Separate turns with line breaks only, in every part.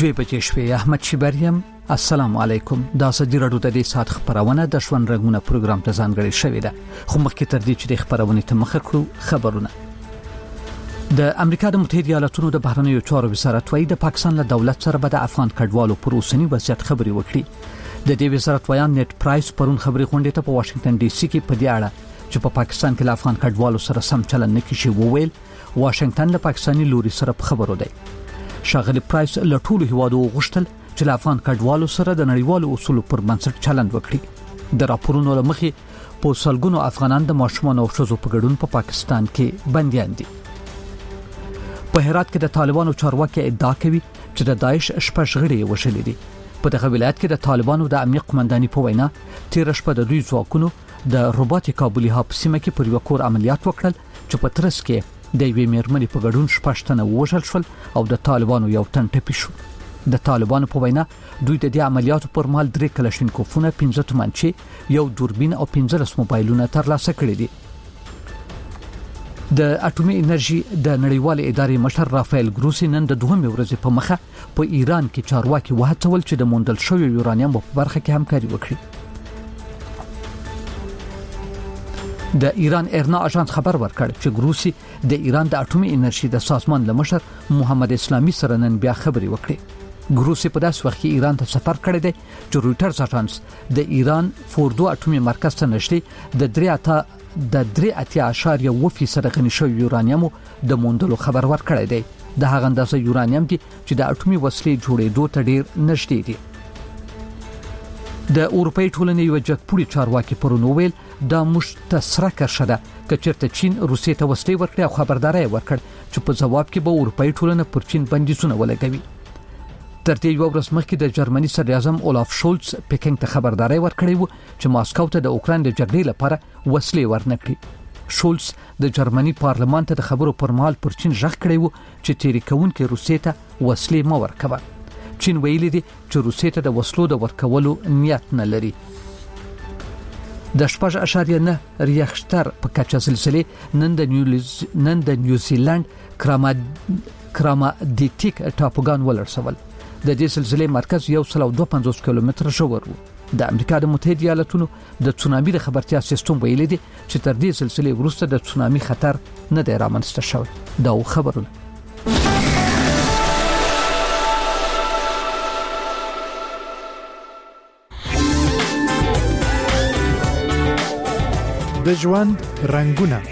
دوی بچی شوی احمد شبریم. السلام علیکم. دا سدی راډیو د دې سات خبرونه د شون رنگونه پروګرام ته ځانګړی شوی ده. خو مخکې تر دې چې د خبرونه ته مخه کړو خبرونه. د امریکا د متحده ایالاتونو د بهرنیو چارو وزارت وايي د پاکستان له دولت سره به د افغان کډوالو پر اوسنی وضعیت خبري وکړي. د دې وزارت ویان نت پرایس پرون خبري غونډه ته په واشنگټن ډي سي کې په دې اړه چې په پاکستان کې له افغان کډوالو سره سم چلند نه کیږي وویل واشنگټن له پاکستاني لوري سره په خبرو دی. شاغلی پرایس له ټولو هیوادو غوښتل چې له افغان کډوالو سره د نړیوالو اصولو پر بنسټ چلند وکړي. د راپورونو له مخې په سلګونو افغانان د ماشومان او ښځو په ګډون په پاکستان کې بنديان دي. په هرات کې د طالبانو چارواکي ادعا کوي چې د داعش شپږ غړي وشلې دي. په دغه ولایت کې د طالبانو د امنیت قومنداني په وینا تیر شپه د دوی ځواکونو د رباط کابلی هاب سیمه کې پر یو کور عملیات وکړل چې په ترڅ کې د یوې میرمنې په ګډون شپږ تنه وژل شول او د طالبانو یو تن ټپي شو. د طالبانو په وینا دوی د دې عملیاتو پر مهال 3 کلاشینکوفونه 15 تومانچې یو دوربین او 15 موبایلونه ترلاسه کړي دي. د اټومي انرژي د نړیوال ادارې مشر رافایل ګروسی نن د دوهمې ورځې په مخه په ایران کې چارواکي وهڅول چې د موندل شوی یورانیم په برخه کې همکاري وکړي. د ایران ارنا اژانس خبر ورکړ چې ګروسی د ایران د اټومي انرژي د سازمان لمشر محمد اسلامي سره نن بیا خبري وکړي. ګروسی په داس وخت کې ایران ته سفر کړی دی چې رويټرز اژانس د ایران فوردو اټومي مرکز ته نشي د 3.8% غني شوی یورانیم د موندلو خبر ورکړی دی. د هغه اندازه یورانیم دی چې د اټومي وسلې جوړېدو ته ډیر نږدې دی. د اروپای ټولنې یو جګپوړي چارواکي پرونو ویل دا مشتسره کرشه ده چې چیرته چین روسیې ته وسلې ورکړي او خبرداري ورکړ چې په جواب کې به اروپای ټولنه پر چین بندیزونه ولګوي. تر دې یو ورځ مخکې د جرمني صدر اعظم اولاف شولز پکینګ ته خبرداري ورکړی و چې ماسکو ته د اوکران د جګړې لپاره وسلې ورنکړي. شولز د جرمني پارلمان ته د خبرو پر مهال پر چین ژغ کړی و چې تیری کوونکې روسیې ته وسلې مو ورکوي. چین ویلي دي چې روسیې ته د وسلو د ورکولو نیت نه لري. د 4.9 ریختر په کچه زلزلې نن د نیوزیلند کرامادیټیک ټاپوګان ولرسول. د دې زلزلې مرکز 152 کیلومتر ژور و. د امریکا د متحده ایالاتونو د تسونامي د خبرتیا سیستم ویلي دي چې تر دې زلزلې وروسته د تسونامي خطر نه دی رامنځته شوی. دا خبرونه
د ژوند رنگونه.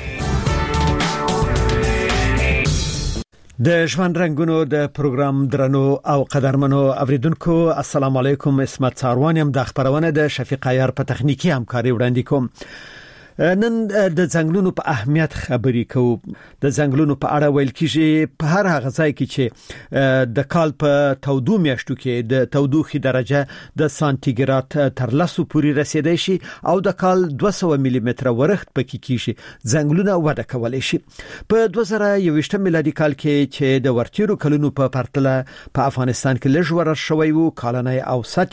د ژوند رنگونو د پروګرام درنو او قدرمنو اوریدونکو السلام علیکم. اسمت ساروانیم د خبرونه د شفیق عیار په تخنیکی همکاري وړاندې کوم. نن د ځنګلونو په اهمیت خبرې کوو. د ځنګلونو په اړه ویل کیږي په هر هغه ځای کې چې د کال په تودو میاشتو کې د تودوخې درجه د سانتیګراد تر 10 پورې رسیدای شي او د کال 200 ملي متر ورښت پکې کیږي. ځنګلونه وده کولای شي. په 2021 میلادي کال کې چې د ورتیرو کلونو په پرتله په افغانستان کې لږ ورش شوی وو کالنۍ اوسط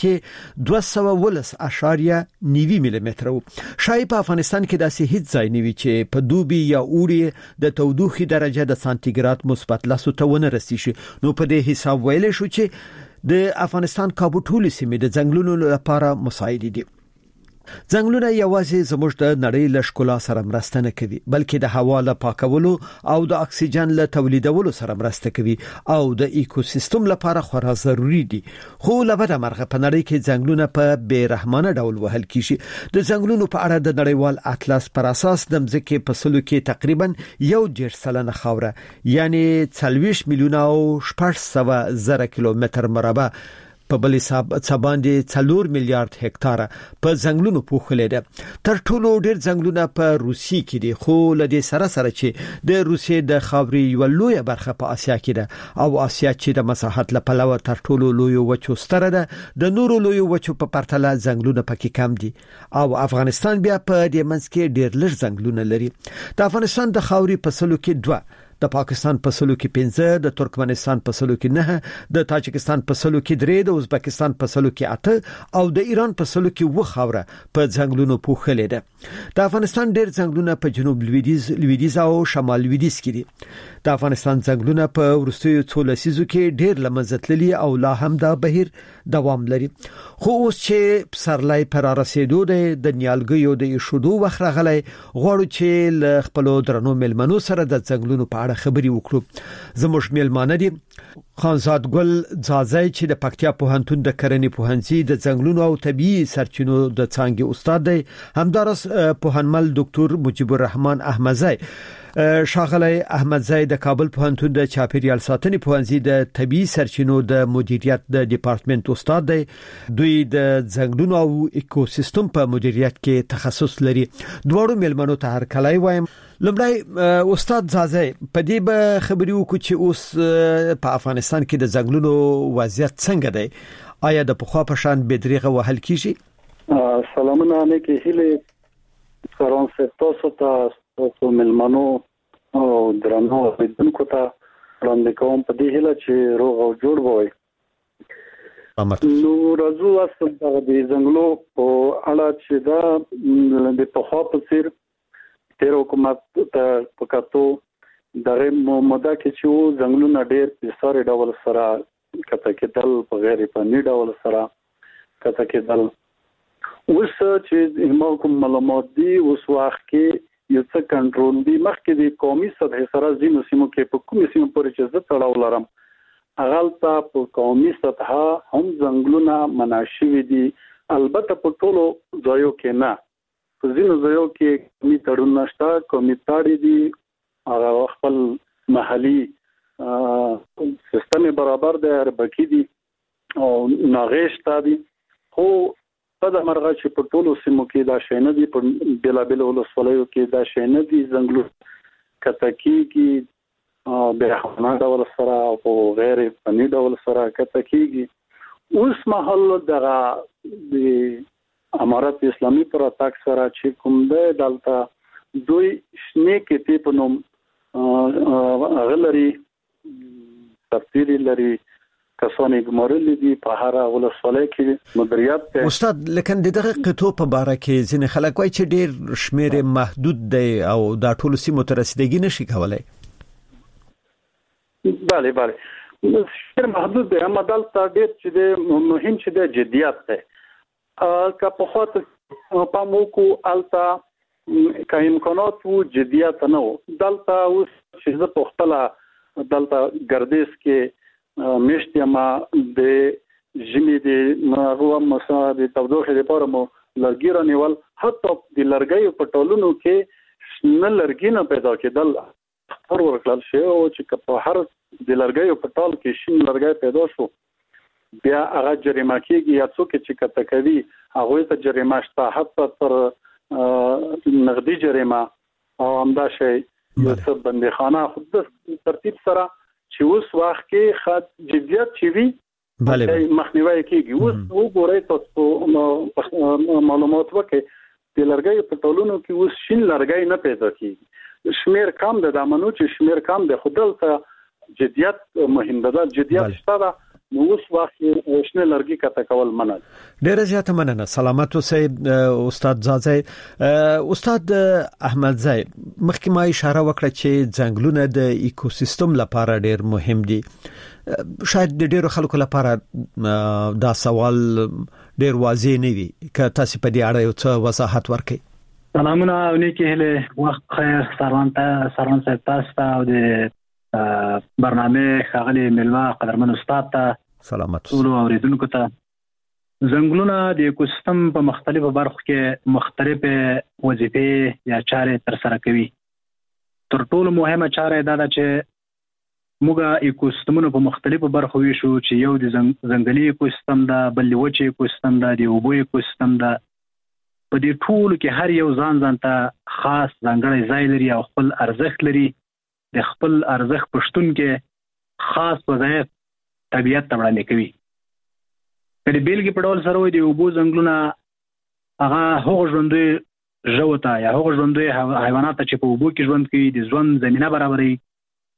210.9 ملي متر وو. شاید په افغانستان کې داسې هیڅ ځای نه وي چې په دوبي یا اوړي د تودوخې درجه د سانتیګراد مثبت 10 ته ونه رسیږي. نو په دې حساب ویل شو چې د افغانستان کابو ټولې سیمې د ځنګلونو لپاره مساعد دي. ځنګلونه یوازې زموږ د نړۍ له ښکلا سره مرسته نه کوي بلکې د هوا له پاکولو او د اکسیجن له تولیدولو سره مرسته کوي او د ایکوسیستم لپاره خورا ضروری دي. خو لبده مرغه په نړۍ کې ځنګلونه په بیرحمانه ډول وهل کیږي. د ځنګلونو په اړه د نړیوال اطلس پر اساس د مځکې په سلو کې تقریبا 1.5% خاوره یعنی 40 میلیونه او 600,000 کیلومتر مربع په بل حساب باندې 4 میلیارډ هکتار په ځنګلونو پوښلې ده. تر ټولو ډېر ځنګلونه په روسیې کې دي خو لدې سره چې د روسیې د خاورې یو لوی برخه په آسیا کې ده او آسیا چې د مساحت لپاره تر ټولو لوی وچو ستره ده د نورو لوی وچو په پرتله ځنګلونه پکې کم دي او افغانستان بیا په دې منځ کې ډېر لږ ځنګلونه لري. د افغانستان د خاورې په سلو کې 2 د پاکستان په سلو کې 15 د ترکمنستان په سلو کې 9 د تاجکستان په سلو کې 3 د ازبکستان په سلو کې 8 او د ایران په سلو کې 2 خاوره په ځنګلونو پوښلې ده د افغانستان ډېر ځنګلونه په جنوب لویدیځ او شمال لویدیځ کې دي د افغانستان ځنګلونه په ورستیو څو لسیزو کې ډېر لمزتللي او لا هم دا بهیر دوام لري خو اوس چې پسرلی پر رسیدو ده د نیالګیو د شودو وخت راغلی غواړو چې ل خپل درنو ملمنو سره د ځنګلونو په اړه خبري وکړو زموږ ملمانه دي خانزاد ګل ځاځي چې د پکتیا پوهنتون د کرنې پوهنځي د ځنګلونو او طبيعي سرچینو د څانګې استاد دی همدارس پوهنمل ډاکټر مجيب الرحمن احمدزی شاغلی احمدزی د کابل پوهنتون د چاپیریال ساتنې پوهنځي د طبيعي سرچینو د مدیریت د ډپارټمنټ استاد دی دوی د ځنګلونو او ایکوسیستم په مدیریت کې تخصص لري دوړو ملمنو ته هر کله وایم لمړی استاد ځاځي په دې به خبري وکړو چې اوس په افغانستان کې د ځنګلونو وضعیت څنګه دی آیا د پخوا په شان بدريغه وهل کیږي
سلامونه علیکم هله فرانسه تاسو ته ملمنو او درنو لیدونکو ته وړاندې کوم په دې هله چې روغ او جوړ وای نو راځو اصل د ځنګلو په اړه چې دا د پخوا په څیر تیر حکومت ته پکاتو دغه موده کې چې ځنګلونه ډېر په ساري ډول سره کته کېدل په غیر فني ډول سره کته کېدل اوس چې کوم معلومات دي اوس وخت کې یو څه کنټرول دي مخکې د قومي سطح سره ځینو سیمو کې په کومې سیمو پورې چې زه تړاو لرم اغلطه په قومي سطح هم ځنګلونه مناشوي دي البته په ټولو ځایو کې نه په ځینو ځایو کې قومي تړون نشته قومي تړي دي هغه خپل محلي سیستم برابر دی ربکی دي او ناغېشته دي خو په د مرغه چې په ټولو سیمو کې دا شینه دي په بلابل ولسوالیو کې دا شینه دي ځنګلو کتکی کې برهمنه ډول سره او غیر فني ډول سره کتکیږي اوس محل دغه د امارات اسلامي پر اتاک سره چې کوم ده دلته دوی شنه کې په نوم غلري تفسیری لري کسانی ګمارل دي په هر ولسوالۍ کې مدیریت ته
استاد لکه دغه قطو په باره کې ځینې خلک وایي چې ډېر شمیر محدود دی او دا ټول سیمو ته رسیدګي نشي کولای
bale شمیر محدود دی اما دلته ډېر چې د مهم چې د جديت ده که په خاطر په موکو التا که امکانات وو جديت نه وو دلته اوس چې زه په خپل دلته ګردیز کې مشت ما د جمی د ناغو مسا د تودوخه لپاره مو لرګي رانیول حتی د لرګي په ټولونو کې نه لرګي نه پیدا کېدل خبر ورکړل شي او چې په هر د لرګي په ټول کې شین لرګي پیدا شو بیا هغه جریمه کېږي یا څوک چې کته کوي هغه ته جریمه شته حتی تر نقدي جریمه او همدا شی یو څه بندخانه خود ترتیب سره چې اوس وخت کې خد جديت چي وي مخنیوي کیږي اوس وګورئ تاسو معلومات وکړئ د لرګي په ټولونو کې اوس شین لرګي نه پیدا کیږي شمیر کم ده د منو چې شمیر کم ده خودل ته جديت مهم ده جديت شته نو اوس وخت شنه لرګي کته کول منل
ډیره زیاته مننه سلامت اوسئ استاد ځاځي استاد احمدزی مخکې ما اشاره وکړه چې ځنګلونه د ایکوسیستم لپاره ډیر مهم دي شاید د ډیرو خلکو لپاره دا سوال ډیر واضح نه وي که تاسو په دې اړه یو څه وضاحت ورکړئ
سلامونه او نیکی هله وخت خیر سروان صاحب تاسو او د برنامه خغلی ملما قدرمن استاد ته
سلامت
ټول اوریدونکو ته ځنګلونه د ایکوسیستم په مختلفو برخو کې مختلفه وظیفې یا چارې تر سره کوي تر ټولو مهمه چاره دا ده چې موږ ایکوسیستمونو په مختلفو برخو ویشو چې یو د ځنګلي ایکوسیستم دا بل وچه ایکوسیستم دا د اوبو ایکوسیستم دا په دې ټولو کې هر یو ځان ته خاص ځانګړی ځای لري او خپل ارزښت لري د خپل ارزښت پښتون کې خاص وظایف طبيعت ته وړاندې کوي کله بیلګې په ډول سره د اوبو ځنګلونه هغه هغه ژوندوي ژوته یا هغه ژوندوي حیوانات چې په اوبو کې ژوند کوي د ژوند زمينه برابري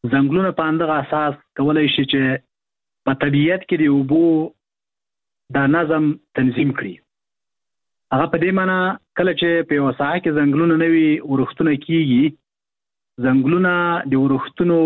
ځنګلونه په اندغه اساس کولای شي چې په طبیعت کې د اوبو د نظم تنظیم کړي. هغه په دې معنی کله چې په یو ساحه کې ځنګلونه نه وي ورښتونه کیږي، ځنګلونه د ورښتونو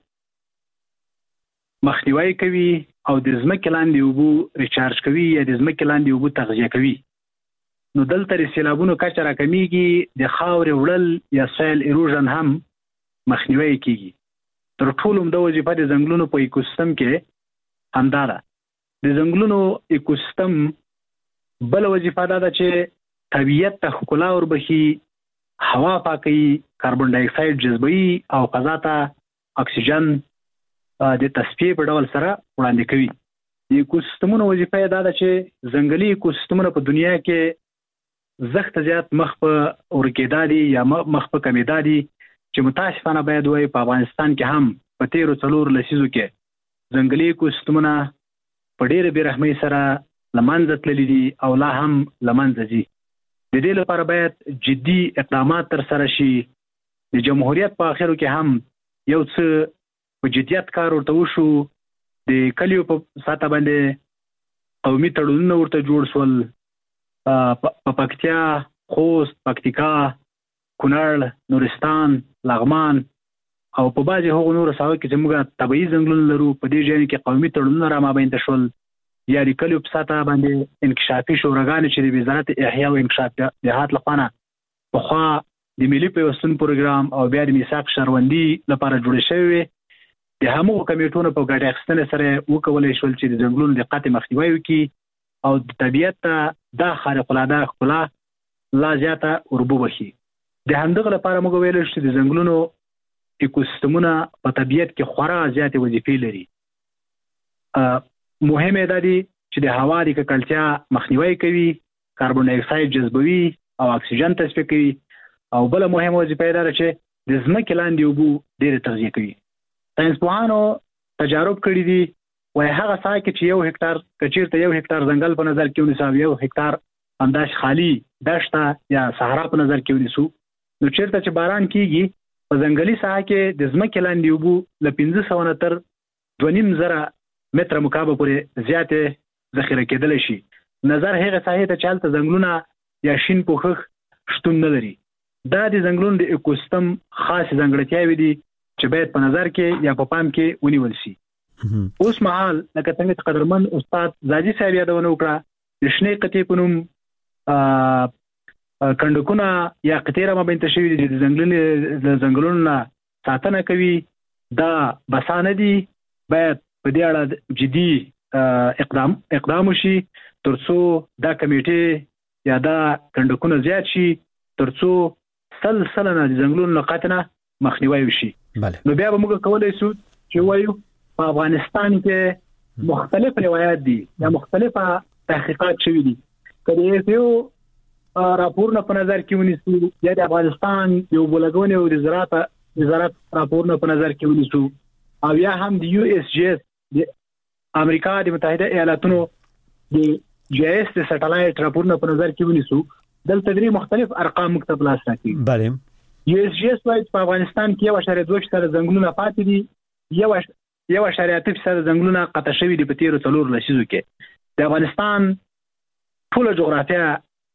مخنیوي کوي او د ځمکې لاندې اوبو ریچارج کوي یا د ځمکې لاندې اوبو تغذیه کوي. نو دلته د سیلابونو کچه راکمیږي، د خاورې وړل یا سویل ایروژن هم مخنیوي کیږي. تر ټولو د وظیفه د ځنګلونو په ایکوسیستم کې همدا ده. د ځنګلونو ایکوسیستم بل وظیفه ده چې طبیعت ته ښکلا وربخي، هوا پاکي، کاربن ډای اکساید جذبوي او فضا ته اکسیجن د تصفیه په ډول سره وړاندې کوي. د ایکوسیستمونو وظیفه دا ده چې ځنګلي ایکوسیستمونه په دنیا کې زخت زیات مخ په ورکېدا دي یا مخ په کمیدا دي، چې متاسفانه باید وایي په افغانستان کې هم په 13 لسیزو کې ځنګلي ایکوسیستمونه په ډېره بېرحمۍ سره له منځه تللي دي او لا هم له منځه ځي. د دې لپاره باید جدي اقدامات ترسره شي. د جمهوریت په اخرو کې هم یو څه په جدیت کار ورته وشو. د کلیو په ساته باندې قومي تړونونه ورته جوړ شول. په پکتیا، خوست، پکتیکا، کونړ، نورستان، لغمان او په بعضې هغو نورو ساحو کې چې موږ طبیعي ځنګلونه لرو، په دې ځایونو کې قومي تړونونه رامابینده شول. یا د کلیو په ساته باندې انکشافي شوراګانې چې د وزارت احیا او انکشاف جهات لخوا نه پخوا د ملي پیوستون پروګرام او بیا د میثاق شهروندي لپاره جوړې شوې وې، د همغو کمیټونو په ګډه اخیستنې سره وکولی شول چې د ځنګلونو د قطع مخنیوی وکړي او د طبیعت ته دا خارق‌العاده ښکلا لا زیاته وربوبخي. د همدغه لپاره موږ ویلی شو چې د ځنګلونو ایکوسیستمونه په طبیعت کې خورا زیاتې وظیفې لري. مهمه دا دي چې د هوا د ککړتیا مخنیوی کوي، کاربن ډای اکساید جذبوي او اکسیجن تصفیه کوي، او بل مهمه وظیفه دا ده چې د ځمکې لاندې اوبو ډېرې تغذیه کوي. ساینسپوهانو تجارب کړي دي، وایي هغه ساحه کې چې 1 هکټار کچیرته 1 هکټار ځنګل په نظر کې ونیسو او 1 هکټار همداسې خالي دښته یا صحرا په نظر کې ونیسو، نو چیرته چې باران کیږي په ځنګلي ساحه کې د ځمکې لاندې اوبو له 500 نه تر 2.5 متره مکعب پورې زیاتې ذخیره کېدلی شي. نظر هغه ساحې ته چې هلته ځنګلونه یا شین پوښښ شتون نه لري. دا د ځنګلونو د ایکوسیستم خاصې ځانګړتیاوې دي چې باید په نظر کې یا په پام کې ونیول شي. اوس مهال لکه څنګه چې قدرمن استاد زاجي صاحب یادونه وکړه، د شنې قطعې په نوم کنډکونه یا قطعې رامابینده شوي دي چې د ځنګلونو نه ساتنه کوي. دا بسانه دي، باید په دې اړه جدي اقدام وشي ترڅو دا کمیټې یا دا کنډکونه زیات شي، ترڅو سلسله د ځنګلونو له قطع نه مخنیوی وشي. نو بیا به موږ کولی شو چې وایو په افغانستان کې مختلف روایات دي یا مختلفه تحقیقات شوي دي. که د ایفیو راپورونه په نظر کې ونیسو یا د افغانستان یو بولګونې او د زراعت راپورونه په نظر کې ونیسو او یا هم د USGS د امریکا د متحده ایالاتونو د GIS د سټلایټ راپورونه په نظر کې ونیسو، دلته درې مختلف ارقام موږ ته په لاس راکوي.
بله
USGS وایي په افغانستان کې 1.2% ځنګلونه پاتې دي، 1.8% ځنګلونه قطع شوي دي په 13 لسیزو کې. د افغانستان ټوله جغرافیه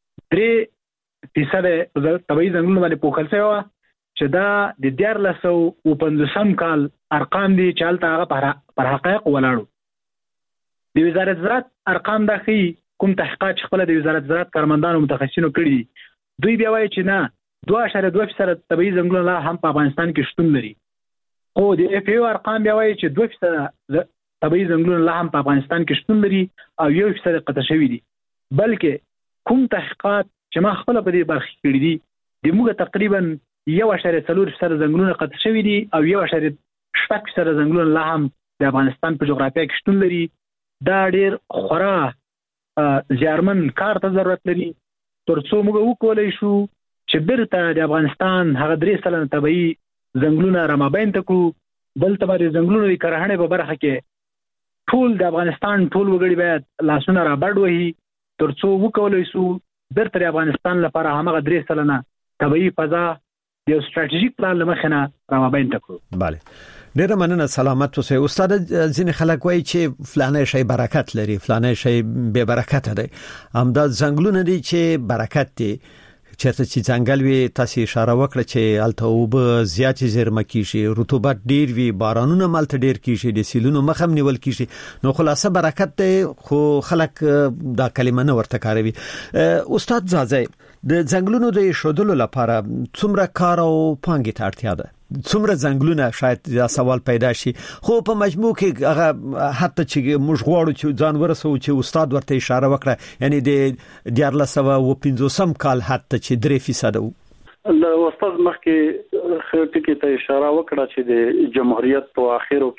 3% طبیعي ځنګلونه باندې پوښل شوې وه، چې دا د 1950 کال ارقام دي چې هلته هغه پر حقایق ولاړو. د وزارت زراعت ارقام دا ښیي، کوم تحقیقات چې خپله د وزارت زراعت کارمندانو متخصصینو کړي دي، دوی بیا وایي چې نه 2.2% طبیعي ځنګلونه لا هم په افغانستان کې شتون لري. خو د FAO ارقام بیا وایي چې 2% طبیعي ځنګلونه لا هم په افغانستان کې شتون لري او 1% قطع شوي دي. بلکې کوم تحقیقات چې ما خپله په دې برخه کړي دي، د موږ تقریبا 1.4% ځنګلونه قطع شوي دي او 1.6% ځنګلونه لا هم د افغانستان په جغرافیه کې شتون لري. دا ډېر خورا زیارمن کار ته ضرورت لري ترڅو موږ وکولی شو چې بیرته د افغانستان هغه 3% طبیعي ځنګلونه رامابینده کړو. دلته به د ځنګلونو د کرهڼې په برخه کې ټول د افغانستان ټول وګړي باید لاسونه رابډ وهي ترڅو وکولی شو بیرته د افغانستان لپاره همغه 3% طبیعي فضا د یو ستراتیژیک پلان له مخې نه رامابینده کړو.
بله ډیره مننه سلامت اوسئ استاد. ځینې خلک وایي چې فلانه شی برکت لري فلانه شی به برکت دی. همدا ځنګلونه دي چې برکت دي. چېرته چې ځنګل وي تاسو اشاره وکړه چې الته وب زیات زیرمه کیږي رطوبت ډیر وي بارانونه ملته ډیر کیږي د سیلونو مخم نیول کیږي نو خلاصه برکت دی خو خلک دا کلمه نه ورته کاروي. استاد زازای د ځنګلونو د شودلو لپاره څومره کار او پانګې ته اړتیا ده؟ څومره ځنګلونه شاید دا سوال پیدا شي خو په مجموع کې هغه حتی چې موږ غواړو چې ځان ورسو چې استاد ورته اشاره وکړه یعنی د 1450 کال حتی چې 3%
د استاد مخکې خلک ته اشاره وکړه چې د جمهوریت په اخرو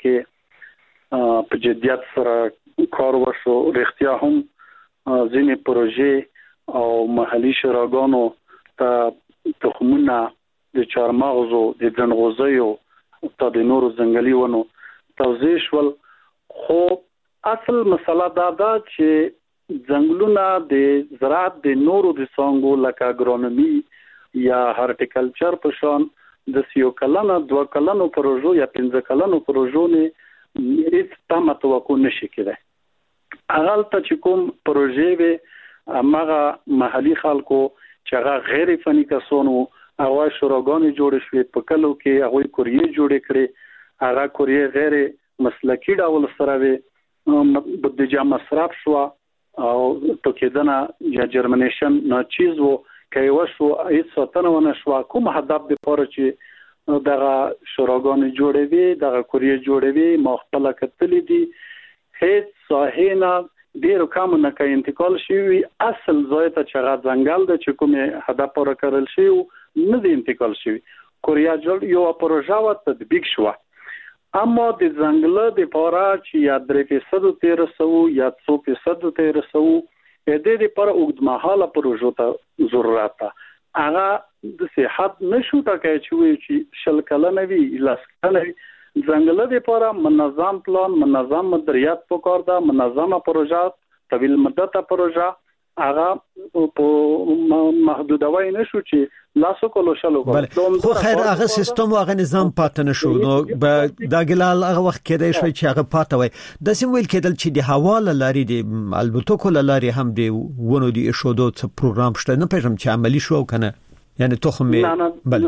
کې په جديت سره کار وشو. رښتیا هم ځینې پروژې او محلي شوراګانو ته تخمونه د چارمغزو د ځنغوزیو ته د نورو ځنګلي ونو توزیع شول. خو اصل مسله دا ده چې ځنګلونه د زراعت د نورو د څانګو لکه اګرونومي یا هارټیکلچر په شان د 3 کلنو 2 کلنو پروژو یا 15 کلنو پروژو نه هیڅ تمه توقع نشي کېدای. اغل ته چې کوم پروژې به هغه محلي خلکو چې هغه غیر فني کسانو هغه شوراګانې جوړ شوې په کلو کې هغه کوریې جوړې کړې هغه کوریې غیر مسلکي ډول سره وي بودیجه مصرف شو او توکیدنه یا جرمنیشن نه چیز وو کوي وشو هیڅ ستنه ونه شو. کوم هدف د پاره چې دغه شوراګانې جوړې وي دغه کوریې جوړې وي مخبله کتلې دي هیڅ صحیحه ډیرو کم نه کوي انتقال شي اصل ځای ته چې غا ځنګل د چې کومه هدف پر کړل شي نه دی انتقال شي. کوریا جوړ یو پروژه و تطبیق شو اما د ځنګل د پاره چې یا 3% 1300 یا 2% 1300 د دې پر اوږدمهاله پروژو ته ضرورت ده. هغه د صحت نشو تکای چې شل کلنه وی لاس کلنه ځنګل د پاره منظم پلان منظم مدیریت پکار ده منظمه پروژه طویل مدته پروژه هغه په محدودوي نشو چې لاسو کولو شلو
خو خیر هغه سیستم او هغه نظام پاتې نشو نو دا ګلال هغه وخت کې دی چې هغه پاتې وي د سیم ویل کېدل چې د حواله لري د البته لري هم دی ونه دی شودو پروګرام شته نه پېژم چې عملی شو کنه یعنی تخم بل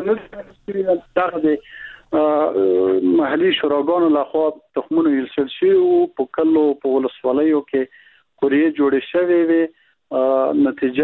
دا د محلي شوراګانو لخوا تخمونه یلسل شي او په کلو په ولسوالیو کې کوریې جوړې شوې وي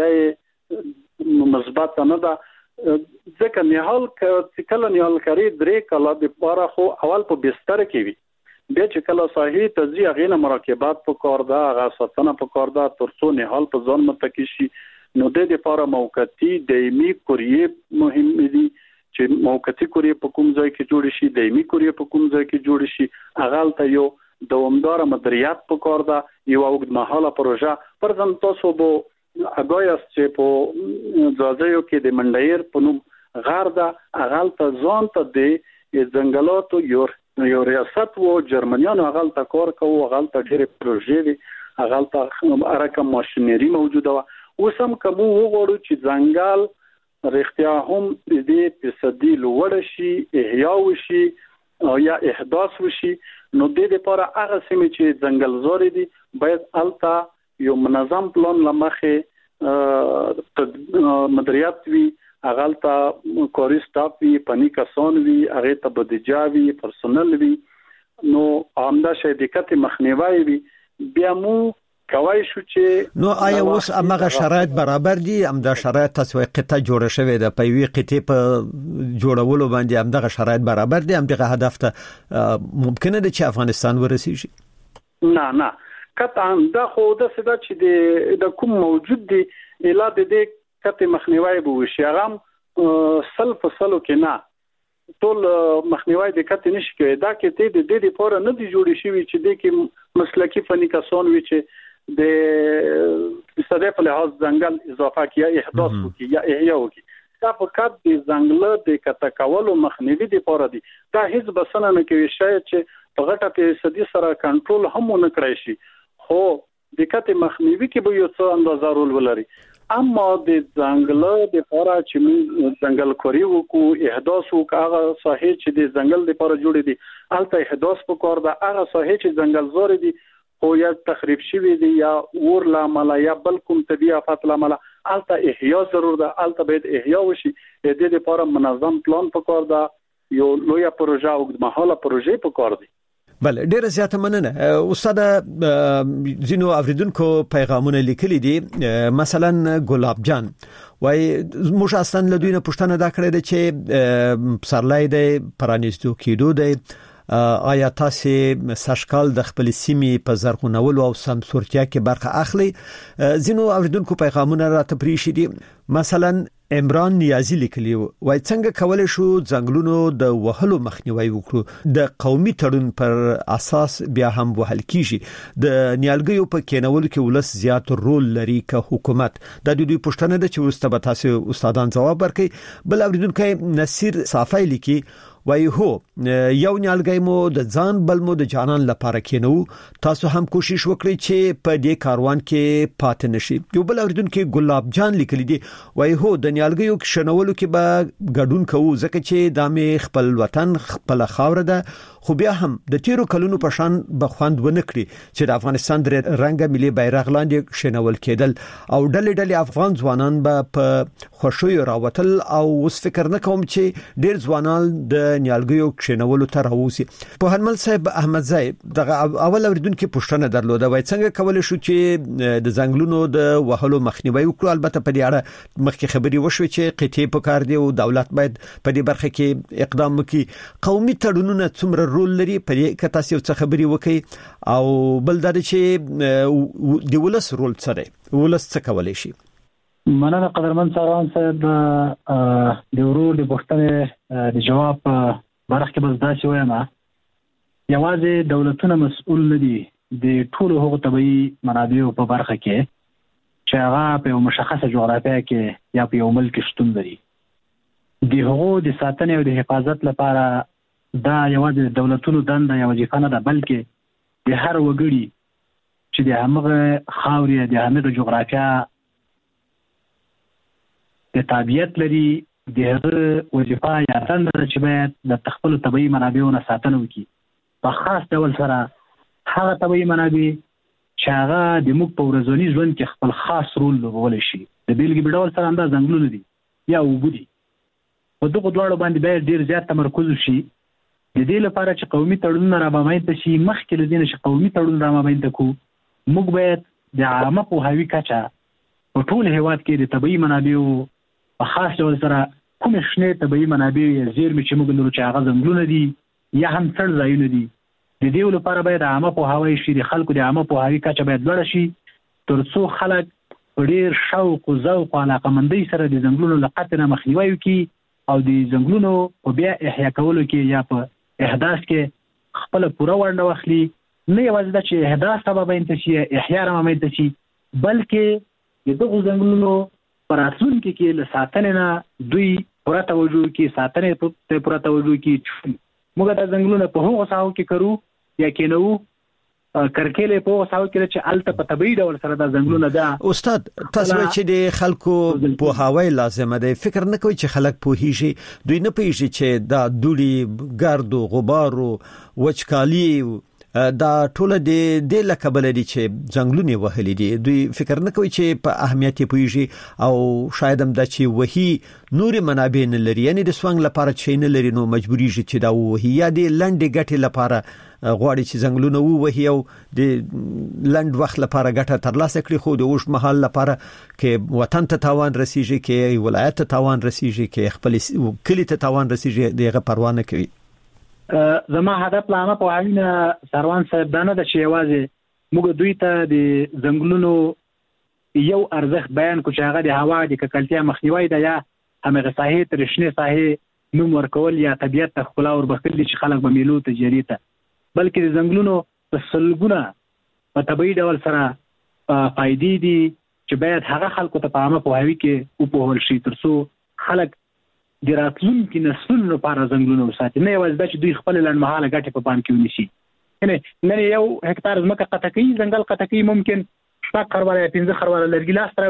نتیجه مثبت نه ده ځکه نهال کله نهال کاری درې کله د پاره خو اول په بستر کې وي بیا چې کله صحیح تجزیه غینه مراقبات په کار ده هغه ساتنه په کار ده ترڅو نهال په ځان متکی شي نو د دې لپاره موقتی دایمي کوریې مهم دي چې موقتی کوریې په کوم ځای کې جوړ شي دایمي کوریې په کوم ځای کې جوړ شي اغال ته یو دوامدار مدیریت په کار ده یو اوږدمهاله پروژه پرځم تاسو به اګایاس چې په ځاځیو کې د منډایر په نوم غار ده اغال ته ځان ته د ځنګلاتو یو ریاست و جرمنیانو اغال ته کار کوي اغال ته ډېر پروژې دي اغال ته رقم ماشينري موجوده و اوسم کوم وګورو چې ځنګل رښتیا هم دې فیصدي لوړ شي احیا وشي یا احداث وشي نو دې لپاره هغه سیمه چې ځنګل زوري دي باید التا یو منظم پلان لمخه مدیریت وی اغالتا کوري سټاف وی پني کسان وی هغه ته بودیجه وی پرسونل وی نو عامده شه دقت مخنیوي وی بیا مو کوي شو چې نو آیا اوس هغه شرایط برابر دي همدا شرایط تسویقته جوړه شوې ده په وی قطې په جوړولو باندې همدا شرایط برابر دي همدا هدف ته ممکنه ده چې افغانستان ورسیږي
نه قطعا دا خو د سده چې د کوم موجود دي اله د دې کته مخنیوي به وشي هغه سلف سلو کې نه ټول مخنیوي د کته نشي کوي دا کې د دې لپاره نه دی جوړ شي چې د کې مسلکی فني کسان وي چې د استادې په لحاظ ځنګل اضافه کیا احداث وکي یا احیا وکي دا فقط د ځنګل د کته کولو مخنیوي لپاره دي دا هیڅ بسنه نه کوي شاید چې په غټه فیصدي سره کنټرول هم نه کړی شي خو د کته مخنیوي کې به یو څه اندازه رول ولري اما د ځنګل د لپاره چې موږ ځنګل کوري وکړو احداث وکړو هغه ساحې چې د ځنګل لپاره جوړې دي الته احداث وکړ دا هغه ساحې چې ځنګل زور دي او یا تخریب شوی دي یا ور لامل یا بل کوم طبيعي آفات لامل الته احیا ضرور ده الته باید احیا وشي د دې لپاره منظم پلان وکړ دا یو لوی پروژه او د مهاله پروژې وکړ دي.
بل ډیره زیاته مننه استاد. زینو اوریدونکو پیغامونه لیکلي دي مثلا ګلاب جان وای موږ اصلا له دوی نه پوښتنه دا کړې ده چې پسرلای دی پرانیستو کېدو دی آیا تاسو سشکال د خپل سیمې په زرغونولو او سمسورتیا کې برخه اخلي؟ زینو اوریدونکو پیغامونه راته پریشي دي. مثلا عمران نیازی لیکلی وای څنګه کولای شو ځنګلونو د وهلو مخنیوي وکړو د قومي تړون پر اساس بیا هم وهل کیږي د نیالګیو په کېنولو کې ولس زیات رول لري که حکومت د دوی پښتنه د چې واستبه تاسو استادان جواب ورکړي. بل اوریدونکو نصیر صافی لیکي وای هو یو نیالګی مو د ځان بل مو د جانان لپاره کېنو تاسو هم کوشش وکړئ چې په دې کاروان کې پاتې نشي. یو بل اوریدونکو ګلاب جان لیکلی دی وای هو د نیالګیو کښنولو کې به ګډون کوو ځکه چې د مې خپل وطن خپل خاور ده خو بیا هم د تیرو کلونو په شان بخوند ونه کړی چې د افغانستان د رنګ ملي بیرغ لاندې کښنول کېدل او ډلې افغان ځوانان به په خوشوي راوتل او اوس فکر نه کوم چې ډیر ځوانان د نیالګیو کښنولو ته راوځي. په هنمل صاحب احمد زای دغه اول اوریدونکو پښتنه درلوده وای څنګه کولای شو چې د ځنګلونو د وهلو مخنیوي وکړو. البته په دې اړه مخکې خبري وشوي چې قطعي په کار دی او دولت باید په دې برخه کې اقدام وکړي. قومي تړونونه څومره رول لري په دې کې تاسو څه خبري وکړي او بل دا چې د ولس رول څه ولس څه کولای شي؟
مننه قدرمن ساروان صاحب د ورور د پښتنې د جواب برخه کې بس داسې وایم یوازې دولتونه مسؤل نه دي د ټولو هغو طبيعي منابعو په برخه کې چې هغه په مشخصه جغرافیه کې یا په یو ملک شتون لري. د هغو د ساتنې او د حفاظت لپاره دا یوازې دولتونو دنده یا وظیفه نه ده بلکې د هر وګړي چې د هغه خاورې د هغه جغرافیه د طبيعت لري د هغه وظیفه یا دنده چې باید د خپل طبيعي منابعو نه ساتنه وکړي په خاص ډول سره هغه طبيعي منابع چې هغه د موږ په ورځني ژوند کې خپل خاص رول لوبولی شي. د بیلګې په ډول سره دا ځنګلونه دي یا اوبه دي. په دغه دواړو باندې باید ډیر زیات تمرکز وشي د دې لپاره چې قومي تړونونه رامنځته شي. مخکې له دې چې قومي تړون رامنځته کړو موږ باید د عامه پوهاوي کچه په ټول هیواد کې د طبيعي منابعو په خاص ډول سره کوم شنه طبيعي منابع یا زیرمې چې موږ لرو چې هغه ځنګلونه دي یا هم څړ ځایونه دي د دې لپاره باید عامه پوهاوی شي. د خلکو د عامه پوهاوي کچه باید لوړ شي ترڅو خلک ډیر شوق او ذوق او علاقمندۍ سره د ځنګلونو له قطع نه مخنیوي وکړي او د ځنګلونو په بیا احیا کولو کې یا په احداث کې خپل پوره ونډه واخلي. نه یوازې دا چې احداث سبب انتشي احیا رامنځته شي بلکې دغه ځنګلونو پر راتلونکي کې له ساتنې نه دوی پوره توجه کوي ساتنې ته پوره توجه کوي. موږ د ځنګلونو په هغو ساحو کې کرو یا کېنو کرکېلې په ساو کې چې الته په طبيعي ډول سره د ځنګلونو ده.
استاد تاسو چې د خلکو په هواي لازمه ده فکر نه کوي چې خلک په هیڅ دوی نه پېژي چې دا دوړي ګرد او غبار او وچکالي دا ټول د لکبل دي چې ځنګلونه وهلي دي. دوی فکر نه کوي چې په اهمیت پېژي او شاید هم دا چې وਹੀ نور منابع نه لري یعنی د سوانګ لپاره چې نه لري نو مجبوري شي چې دا وਹੀ یا د لنډ ګټه لپاره غواړي چې ځنګلونه وهي او د لند وخت لپاره ګټه ترلاسه کړي خو د اوش محل لپاره کې وطن ته تاوان رسیږي کې ولایت ته تاوان رسیږي کې خپل کلی ته تاوان رسیږي دغه پروا نه کوي.
زما هدف لامه په عینه سروان صاحب دانه د چې یوازې موږ دوی ته د ځنګلونو یو ارزښت بیان کو چې هغه د هوا د ککړتیا مخنیوي ده یا همغه ساحې ترشنه ساحې نوم ورکول یا طبيعت ته خلا او بخل چې خلک به میلو ته جریته بلکې د ځنګلونو په سلګونه په طبيعي ډول سره فائدې دي چې باید هغه خلکو ته په عامه پوهاوی کې او په هول شي ترڅو خلک د راتلونکي نسلونو لپاره ځنګلونه وساتي. نه یوازې دا چې دوی خپل لنډمهاله ګټې په پام کې ونیسي. یعنی نن یو هکتار ځمکه قطع کوي ځنګل قطع کوي ممکن 7 خرواره یا 15 خرواره لرګي لاس راوړي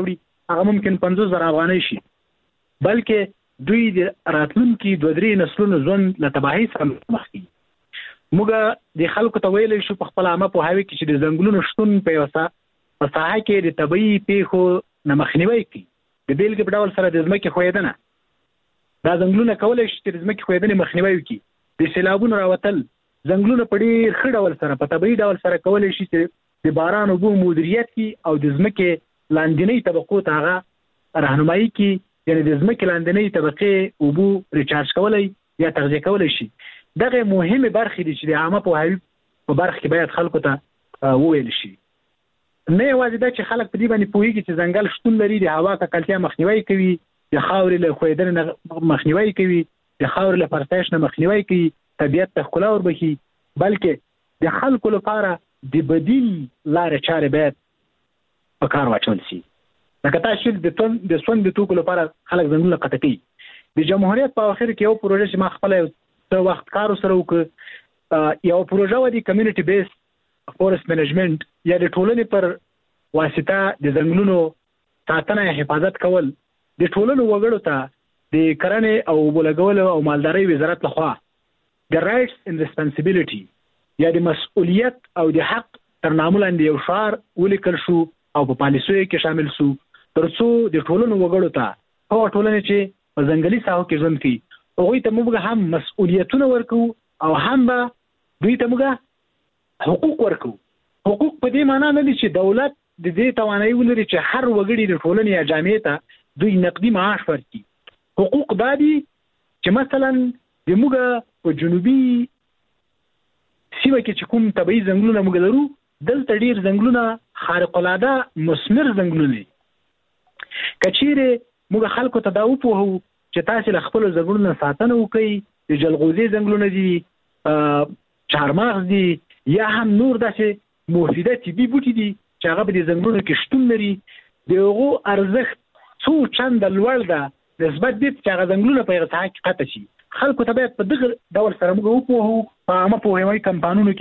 هغه ممکن 50,000 افغانۍ شي، بلکې دوی د راتلونکي 2-3 نسلونو ژوند له تباهي سره مخ کیږي. موږ د خلکو ته ویلی شو په خپل عامه پوهاوي کې چې د ځنګلونو شتون په یو ساحه کې د طبیعي پیښو نه مخنیوي کوي. د بیلګې په ډول سره د ځمکې ښویدنه، دا ځنګلونه کولی شي چې د ځمکې ښویدنې مخنیوي وکړي. د سیلابونو راوتل ځنګلونه په ډېر ښه ډول سره په طبیعي ډول سره کولی شي چې د باران اوبو مدیریت کړي او د ځمکې لاندنۍ طبقو ته هغه راهنمایي کړي، یعنې د ځمکې لاندنۍ طبقې اوبو ریچارج کولی یا تغذیه کولی شي. دغه مهمه برخې دي چې د عامه پوهاوي په برخه کې باید خلکو ته وویل شي. نه یوازې دا چې خلک په دې باندې پوهیږي چې ځنګل شتون لري، د هوا ککړتیا مخنیوي کوي، د خاورې له ښویدنې نه مخنیوي کوي، د خاورې له فرسایش نه مخنیوي کوي، طبیعت ته ښکلا وربخي، بلکې د خلکو لپاره د بدیل لارې چارې باید په کار واچول شي. لکه تاسو د سون د توکو لپاره خلک ځنګلونه قطع کوي. د جمهوریت په اخر کې یو پروژه چې ما خپل یو وخت کار سره وکړ، یو پروژه و د کمیونټي بیس فورست منیجمنت، یا د ټولنې پر واسطه د ځنګلونو ساتنه یا حفاظت کول د ټولنو وګړو ته د کرنې او اوبو لګولو او مالدارۍ وزارت لخوا د رایټس اینډ ریسپانسیبিলিټي یا د مسؤلیت او د حق تر نامه لاندې یو شعار ولیکل شو او په پالیسیو کې شامل شو، ترڅو د ټولنو وګړو ته هغه ټولنې چې په ځنګلي ساحو کې ژوند کوي هغوی ته موږ هم مسؤلیتونه ورکو او هم به دوی ته موږ حقوق ورکو. حقوق په دې معنی نه دي چې دولت د دې توانایي ولري چې هر وګړي د ټولنې یا جامعې ته دوی نقدي معاش ورکړي. حقوق دا دي چې مثلا د موږ په جنوبي سیمه کې چې کوم طبیعي ځنګلونه موږ لرو، دلته ډېر ځنګلونه خارق العاده مثمر ځنګلونه دي. که چیرې موږ خلکو ته دا وپوهو چې تاسو له خپلو ځنګلونو ساتنه وکړئ، د جلغوزي ځنګلونه دي، چهارمغز دي، یا هم نور داسې مفیده طبي بوټي دي چې هغه په دې ځنګلونو کې شتون لري، د هغو ارزښت څو چنده لوړ ده نسبت دې چې هغه ځنګلونه په هغه ساحه کې قطع شي. خلکو ته باید په دغه ډول سره موږ وپوهو په عامه پوهاوي کمپاینونو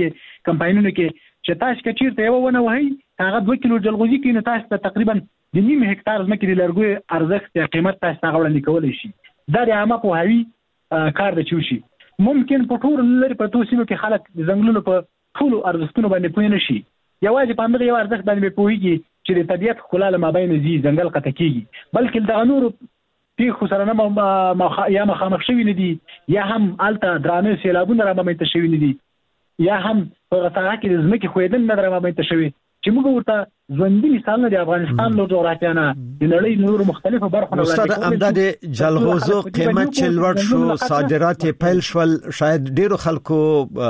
کې چې تاسو که چېرته یوه ونه وهئ هغه 2 کیلو جلغوزي کوي، نو تاسو ته تقریبا د نیم هکتار ځمکې د لرګیو ارزښت یا قیمت تاسو ته هغه وړاندې کولی شي. دا د عامه پوهاوي کار دی چې وشي. ممکن په ټولو لرې پرتو سیمو کې خلک د ځنګلونو په ټولو ارزښتونو باندې پوه نه شي، یوازې په همدغه یو ارزښت باندې پوهېږي چې د طبیعت ښکلا له مابین ځي، ځنګل قطع کېږي، بلکې دغه نورو پیښو سره نه یا مخامخ شوي نه دي، یا هم هلته درانه سیلابونه رامنځته شوي نه دي، یا هم په هغه ساحه کې د ځمکې ښویدنه نه ده رامنځته شوې چې موږ ورته ژوندي مثالونه د افغانستان له جغرافیا نه د نړۍ نورو مختلفو برخو نه
استاد همدا د جلغوزو قیمت چې لوړ شو، صادرات پیل شول، شاید ډیرو خلک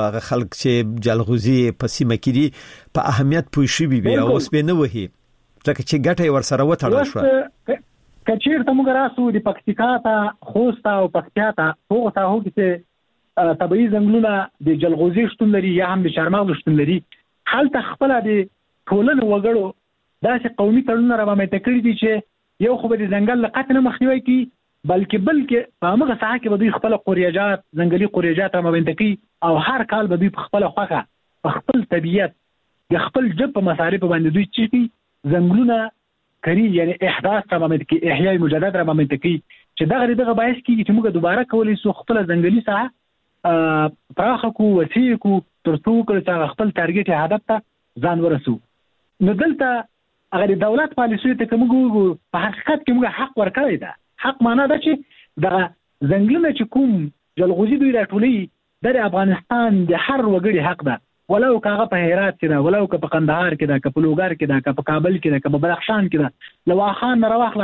چې جلغوزي په سیمه کې دي په اهمیت پوه شوي وي او اوس به نه وهي ځکه چې ګټه ورسره وتړل شوه.
که چېرته موږ راسو د پکتیکا ته، خوست ته او پکتیا ته، هغو ساحو کې چې طبیعي ځنګلونه د جلغوزي شتون لري یا هم د چهارمغزو شتون لري، هلته خپله د ټولنو وګړو داسې قومي تړونونه رامنځته کړي دي چې یو خو به د ځنګل له قطع نه مخنیوی کوي، بلکې په همغه ساحه کې به دوی خپله قوریجات، ځنګلي قوریجات رامنځته کوي او هر کال به دوی په خپله خوښه په خپل طبیعت د خپل ژب په مصارفو باندې دوی چې کوي ځنګلونه کوي، یعنی احداث رامنځته کوي، احیای مجدد رامنځته کوي چې دغه باعث کېږي چې موږ دوباره کولی شو خپله ځنګلي ساحه پراخه کړو، وسیع کړو، تر څو وکړو چې خپل ټارګېټ هدف ته ځان ورسو. نو دلته هغه د دولت پالیسیو ته که موږ وګورو په حقیقت کې موږ حق ورکړی ده. حق معنا ده چې دغه ځنګلونه چې کوم جلغوزي دوی راټولوي دا د افغانستان د هر وګړي حق ده، ولو که هغه په هرات کې ده، ولو که په قندهار کې ده، که په لوګر کې ده، که په کابل کې ده، که په بدخشان کې ده، له واخان نه راواخله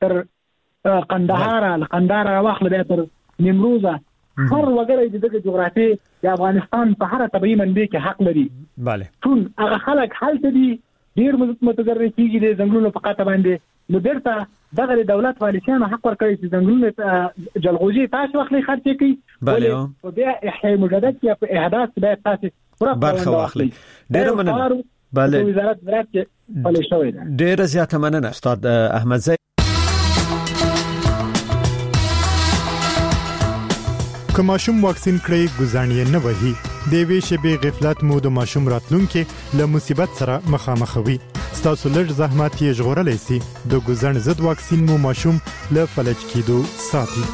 تر قندهاره، له قندهاره راواخله بیا تر نیمروزه، هر وګړی د دغه جغرافیې د افغانستان په هره طبیعي منبع کې حق لري.
بله
ټول هغه خلک هلته دي ډېر متضرر کېږي د ځنګلونو په قطع باندې، نو بیرته دغه د دولت پالیسیانو حق ورکړی چې ځنګلونه جلغوزي تاسو واخلئ، خرڅ کړئ، ولې بیا احیای مجدد کې په احداث باید تاسو
برخه واخلئ. ډېره مننه. بله
وزارت زراعت کې پلي شوې ده.
ډېره زیاته مننه استاد احمدزی.
که ماشوم واکسین کړي ګزانې نه وهي، د وی شبي غفلت مو د ماشوم راتلونکي له مصیبت سره مخامخ وي. ستاسو لږ زحمت یې ژغورلی سي د ګوزن ضد واکسین مو ماشوم له فلج کېدو ساتي.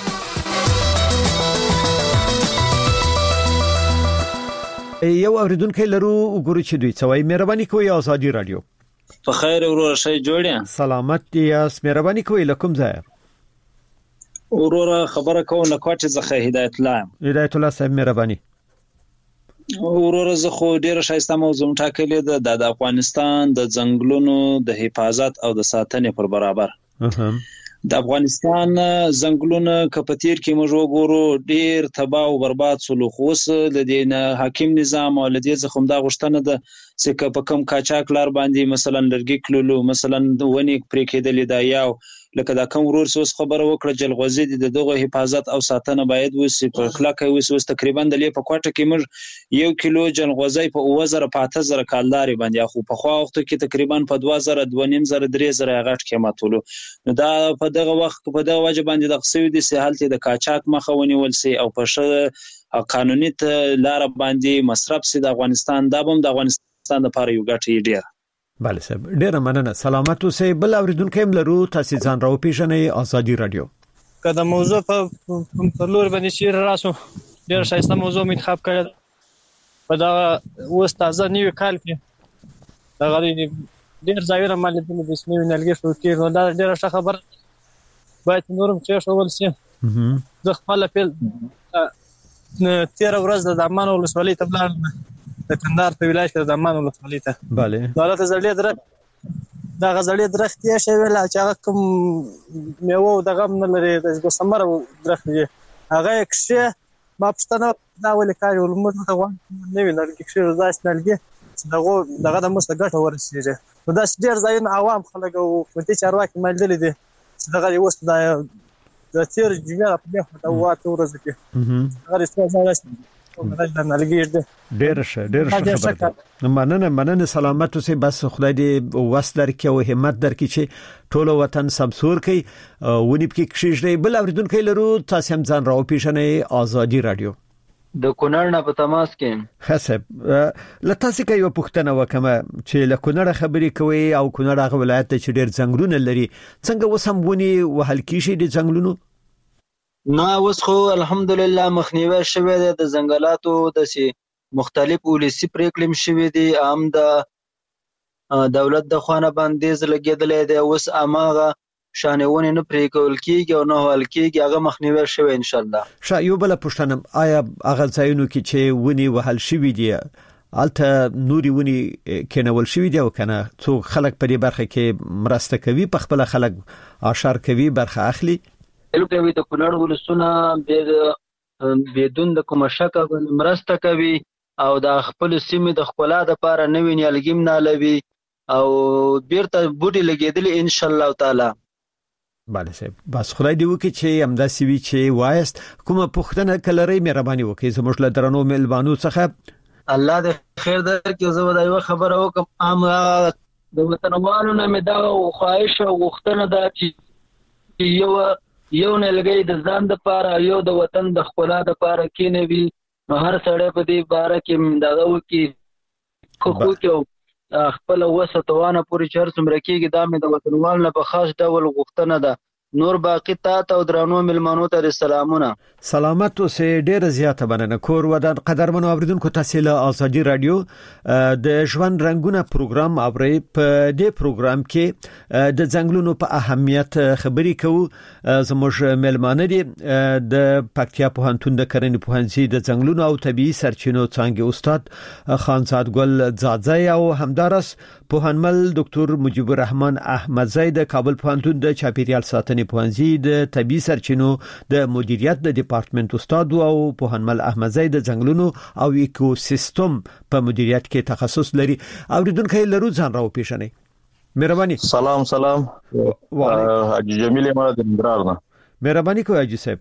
یو اوریدونکو لرو وګورئ چې دوی څه وایي. مهرباني کوئ ازادي رادیو.
په خیر ورور شي جوړیا.
سلامت یاست. مهرباني کوئ لکم ځای.
ورور خبره کوم نه کوټه ځخه هدایت الله
صاحب مهرباني.
ورور زه خو ډیره شایسته موضوع ټاکلې ده د افغانستان د ځنګلونو د حفاظت او د ساتنې پر برابر. د افغانستان ځنګلونه کپتیر کې موږ وګورو ډیر تباہ او برباد سلوخوس د دین حاکم نظام او لدی زخم دا غشتنه ده چې په کم کاچاک لار باندې مثلا لرګي کلولو مثلا ونی پرې کېدل دا یو لکه دا کوم ورور سوس خبره وکړه جلغوزي د دغه حفاظت او ساتنه باید وسی په کلاکه وسی تقریبا د لې په کوټه کې موږ 1 کیلو جلغوزي په 2000 کالداري باندې خو په خو وخت کې تقریبا په 2000 3000 غټ قیمتولو نو دا په دغه وخت په دغه وجه باندې د قصوی د سهالت د کاچاک مخه ونیول سي او په قانوني لار باندې مصرف سي د افغانستان د لپاره یو ګټي ډیر.
بله صاحب ډیره مننه. سلامت اوسئ. بل اوریدونکو هم لرو. تاسو ځان راو پیژنئ. ازادي رادیو.
کله موضوع په لور باندې شیر راسو ډیر شایسته موضوع انتخاب کړل په دا اوس تازه نیو کال کې دا غوړي ډیر ځایونه مال د بسمي نلګي شو کې نو دا ډیر ښه خبر باید نورم چې شول سي. زه خپل په 13 ورځ د امان ولسوالۍ ته بلل د کندهار په ولایت کې د امان ولسوالۍ ته.
bale
دولت زړې درخت دا غزړې درخت یې شویل چې هغه کوم میوه دغه نه لري د ثمر درخت دی هغه کښه ما پښتنه دا ولې کاری ولمر ته وان نه ویل کې کښه زاس نلګي دغه د مست ګټه ورسېږي نو دا ډیر ځایونه عوام خلک او کوتي چارواکي مالدل دي چې دغه وست د تیر جمعه په دغه وخت ورځ کې هغه څه
ډیر ښه خبره. مننه. سلامت اوسئ. بس خدای دې وس درکړي او همت درکړي چې ټول وطن سمسور کړي ونی پکې کښېږدي. بل اوریدونکو لرو. تاسو هم ځان راو پیژنئ. ازادي رادیو.
د کونړ نه په تماس کې
حسب لته څه کوي پښتنه وکمه چې له کونړ خبرې کوي او کونړ هغه ولایت چې ډیر ځنګلونه لري څنګه وسم ونی وهل کیږي د ځنګلونو؟
نه اوس خو الحمدلله مخنیوي شوه د ځنګلاتو د مختلف پالیسي پریکړې شوه دي عام د دولت د خوانه باندې لګیدلې ده اوس اماغه شانونه نه پریکول کیږي او نه حل کیږي هغه مخنیوي شوه ان شاء الله.
یو بل پښتنم آیا هغه ځایونو کې چې ونی وهل شوی دی الته نوري ونی کېنول شوی دی او کنه څو خلک په دې برخه کې مرسته کوي په خپل خلک اشار کوي برخه اخلي
الکوي د کونړ ولسونه بدون د کوم شک مرسته کوي او د خپل سیمې د خپل د لپاره نوې نیالګیم نه لوي او بیرته بوټي لګیدل ان شاء الله تعالی.
bale صاحب بس خدای دې وکړي چې امدا سوي چې وایست کومه پښتنه کلري مهرباني وکړي زموږ له درنو ملبانو څخه الله
دې خیر درکړي. زه دا یو خبره وکم عام د وطنوالو نه مې دا خواهش او غوښتنه ده چې یو نه لګي د ځان د لپاره یو د وطن د خپل د لپاره کې نه وي نو هر سړی په دې باره کې دغه وکي خو کې خپل وسطوانه پوری چر څومره کېږي دا مې د وطنوال نه په خاص ډول غوښتنه ده. نور باقی تا او درانو ملمنو ته سلامونه.
سلامت اوسئ. ډیر زیاته مننه. کور ودان قدرمنو اوریدونکو تاسو له ازادي رادیو د ژوند رنگونه پروګرام اورئ. په دې پروګرام کې د ځنګلونو په اهمیت خبرې کوو. زموږ ملمانه دي د پکتیا پوهنتون د کرنې پوهنځي د ځنګلونو او طبيعي سرچینو څانګې استاد خانزاد ګل زادزای او همدارس پوهنمل ډاکټر مجيب الرحمن احمدزی د کابل پوهنتون د چاپیریال ساتنې پوهنځي د طبيعي سرچینو د مدیریت د ډپارټمنټ استاد او پوهنمل احمدزی د ځنګلونو او ایکوسیستم په مدیریت کې تخصص لري. اوریدونکو لرو ځان راو پیژنئ. مهرباني.
سلام حاجی جمیل امارات اندرار نه.
مهرباني کوي حاجی صاحب.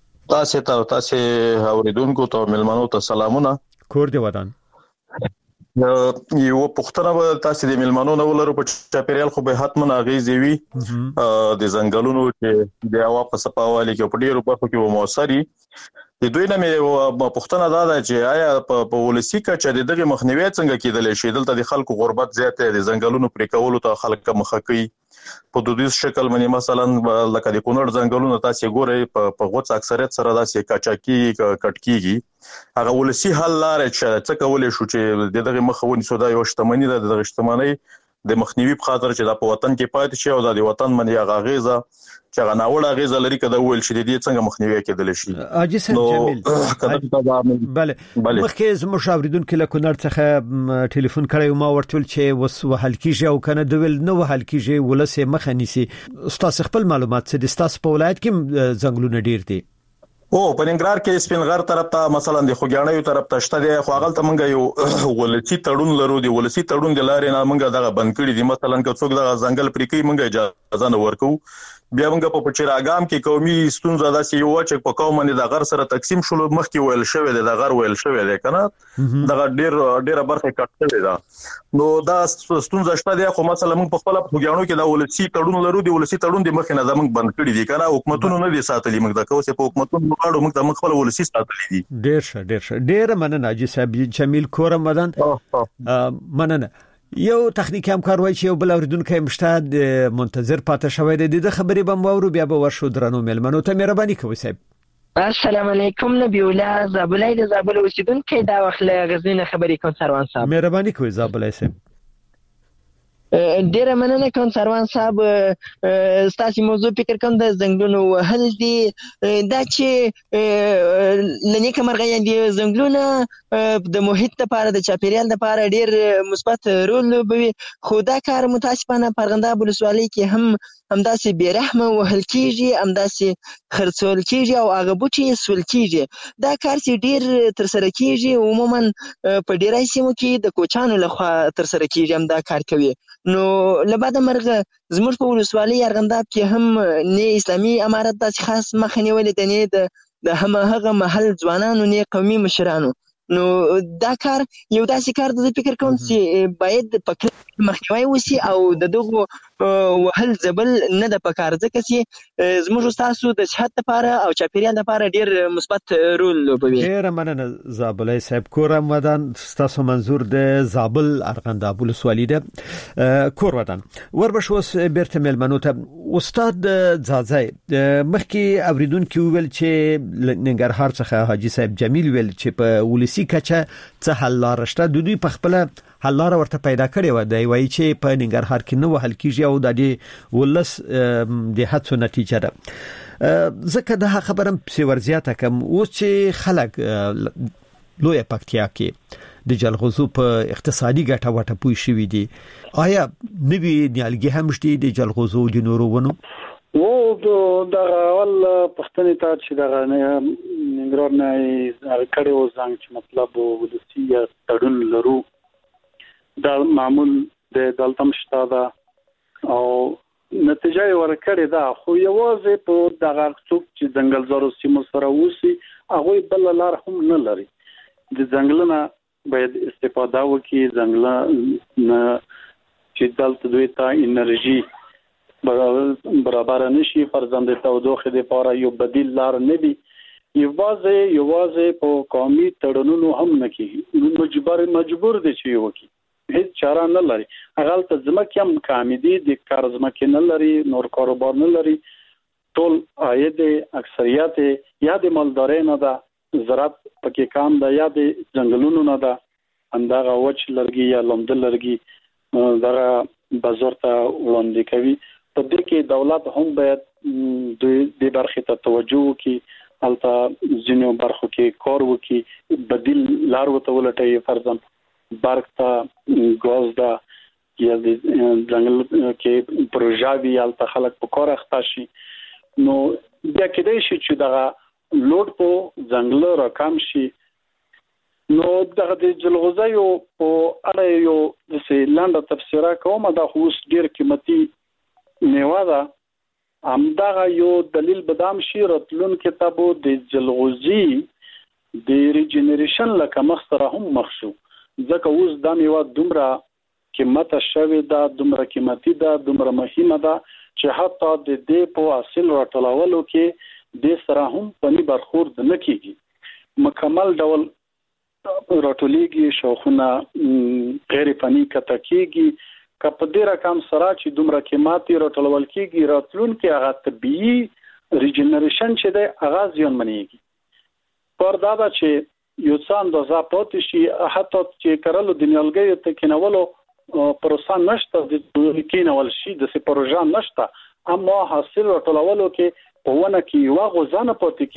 تاسو اوریدونکو ته ملمنو ته سلامونه.
کور دی ودان.
یو پښتنه به تاسو د ملمنو نو ولرو په چاپیریال خو به حتمن اغیزې وي د ځنګلونو چې د هوا په صفاوالي کې په ډیرو برخو کې موثري د دوی نه مې پښتنه دا چې آیا په ولسی کې چې دغه مخنیوي څنګه کېدل شي دلته د خلکو غربت زیاته د ځنګلونو پرې کولو ته خلک مخه کوي په دودیز شکل باندې مثلا لکه د کونړ ځنګلونو تاسو ګورئ په غوڅ اکثریت سره داسې کاچاکی کټکیږي هغه ولسی حل لارې چې څه کولای شو چې دغه مخاوني سودا یو شتمنۍ د دغه شتمنۍ د مخنیوي په خاطر چې د وطن کې پاتې شي او د وطن باندې هغه غیزه چې هغه ناوړه غیزه لري کده ویل شي د دې څنګه مخنیوي کېدل شي
حاجی صاحب جمیل بله مخکې زموږ شاوریدونکو له کونړ څخه ټلیفون کړی ما ورته چې وس وهل کیږي او کنه د ویل نو وهل کیږي ولسه مخه نیسي تاسو خپل معلومات څه د تاسو په ولایت کې ځنګلونه ډیر دي
په ننګرهار کې سپینغر طرف ته مثلا د خوګیاڼیو طرف ته شته دی خو هغه ته مونږ یو ولسی تړون لرو دی ولسی تړون د لارې نه مونږ دغه بند کړی دی مثلا که څوک دغه ځنګل پرې کوي مونږ اجازه نه ورکو بیا موږ په پچراګام کې قومي ستونزه داسې یو چې په قوم باندې د غر سره تقسیم شول مخکې ویل شوی دی د غر ویل شوی دی کنه دغه ډیره برخه کټ شوی دا نو دا ستونزه شته دی خو مثلا موږ په خپل خوګیاڼو کې د ولسی تړون لرو دی ولسی تړون د مخې نه زموږ بند کړی دی کنه حکومتونو نه دي ساتلي موږ د کوسه په حکومتونو غاړو موږ د خپل ولسی ساتلي دي
ډیر مننه حاجی صاحب جمیل کورم مدن مننه یو تخنیکی همکار وای چې یو بل اوریدونکو مشته د منتظر پاتې شوی دی د خبرې بم وورو بیا به ورشو درنو ملمنو ته مهرباني کوئ صاحب
السلام علیکم نبی الله زابلای د زابل اوسیدونکو دا وخت له غزنی خبرې کوم سروان صاحب
مهرباني کوئ زابلای صاحب
ډیره مننه کوم سروان صاحب ستاسو موضوع فکر کوم د زنګلونو وهل دي دا چې لنیکه مرغۍ دي زنګلونه د محیط لپاره د چاپیریال لپاره ډیر مثبت رول لوبوي خو دا کار متاسفانه پرغنده ولسوالۍ کې همداسې بیرحمه وهل کیږي همداسې خرڅول کیږي او هغه بوټي سول کیږي دا کار چې ډیر تر سره کیږي عموما په ډیرای سیمو کې د کوچانو لخوا تر سره کیږي هم دا کار کوي نو لباده مرغه زموږ په ولسوالۍ ارغنداب کې هم نه اسلامي امارت داسې خاص مخه نیولې ده نه د هغه محل ځوانانو نه قومي مشرانو نو دا کار یو داسې کار د فکر کوم چې باید په مخنیوي وسی او د دغه وهل زبل نه د پکار ځکه چې زموږ تاسو د صحت لپاره او چاپیریال لپاره ډیر مثبت رول لوبوي
ډیر مننه زابلای صاحب کورم ودان تاسو منظور د زابل ارغنداب ولسوالۍ ده کور ودان وربشوس بیرته ملمنو ته استاد زازای مخکې اوریدونکو ویل چې ننګرهار څخه حاجی صاحب جمیل ویل چې په ولسی کچه څه حل لار شته د دوی په خپل حل لار ورته پیدا کړی و دی وایي چې په ننګرهار کې نو حل کیږي او د دې ولس د هڅو نتیجه ده ځکه دا خبرم په ورزياته کوم او چې خلک لوی پکتیا کې د جلغوزو په اقتصادي ګټه وټه پوي شوی دي آیا نوی نیالګي هم شته د جلغوزو د نورو ونو
دا اول پښتني ته چې دا ننګرهار نه کړي و ځان چې مطلب ولسی تړون لرو دا معمول د دلتم شته دا او نتیجه ورکړې ده خو یوازې په دغه څوک چې ځنګل زارو سیمو سره وسی هغه بل لار هم نه لري د ځنګلونو باید استفاده وکړي ځنګل نه چې دلته دوی ته انرژي برابر نشي فرزند تودوخه لپاره یو بدیل لار نه دی یوازې په قومي تړونونو هم نه کیږي مجبور دي چې وکړي هیڅ چاره نه لري هغه ته ځمکه هم کامیدي د کار ځمکه نه لري نور کاروبار نه لري ټول عاید اکثریت یا د مالدارۍ نه ده زراعت پکې کام ده یا د ځنګلونو نه ده اندغه وچ لرګي یا لمد لرګي دغه بازار ته وړاندې کوي په دې کې دولت هم باید د برخې ته توجه وکړي البته ځینو برخو کې کار وکړي بدیل لار وته ولټي فرضاً برق ته غاز دا یا د ځنګل کې پروژاوی البته خلک په کار اخته شي نو بیا کېدای شي چې دا لوډ په ځنګل راکم شي نو دغه د جلغوزیو په اړه یو د سیلانډ تفسیره کوم دا خو ډیر قیمتي میوه ده همدغه یو دلیل بدام شي راتلون کتابو د جلغوزي د ریجنریشن لکه مخ سره هم مخ شو ځکه اوس دا میوه دومره قیمت شوی دا، دومره قیمتي ده، دومره مهمه ده چې حتی د دې په حاصل راټولولو کې د سره هم پنی برخورد نه کیږي، مکمل ډول راټولېږي، شاخونه غیر پنی کته کیږي. که په دې رقم سره چې دومره قیمت راټولول کیږي، راتلونکي هغه طبيعي ریجنریشن چې ده هغه زیانمنېږي. پر دا ده چې یو څه اندازه پاتې شي، حتی چې کرلو د نیالګیو ته کېنولو پروسه نشته، د کېنول شي د سي پروژه نشته، اما حاصل راټولولو کې په ونه کې یو غوځانه پاتې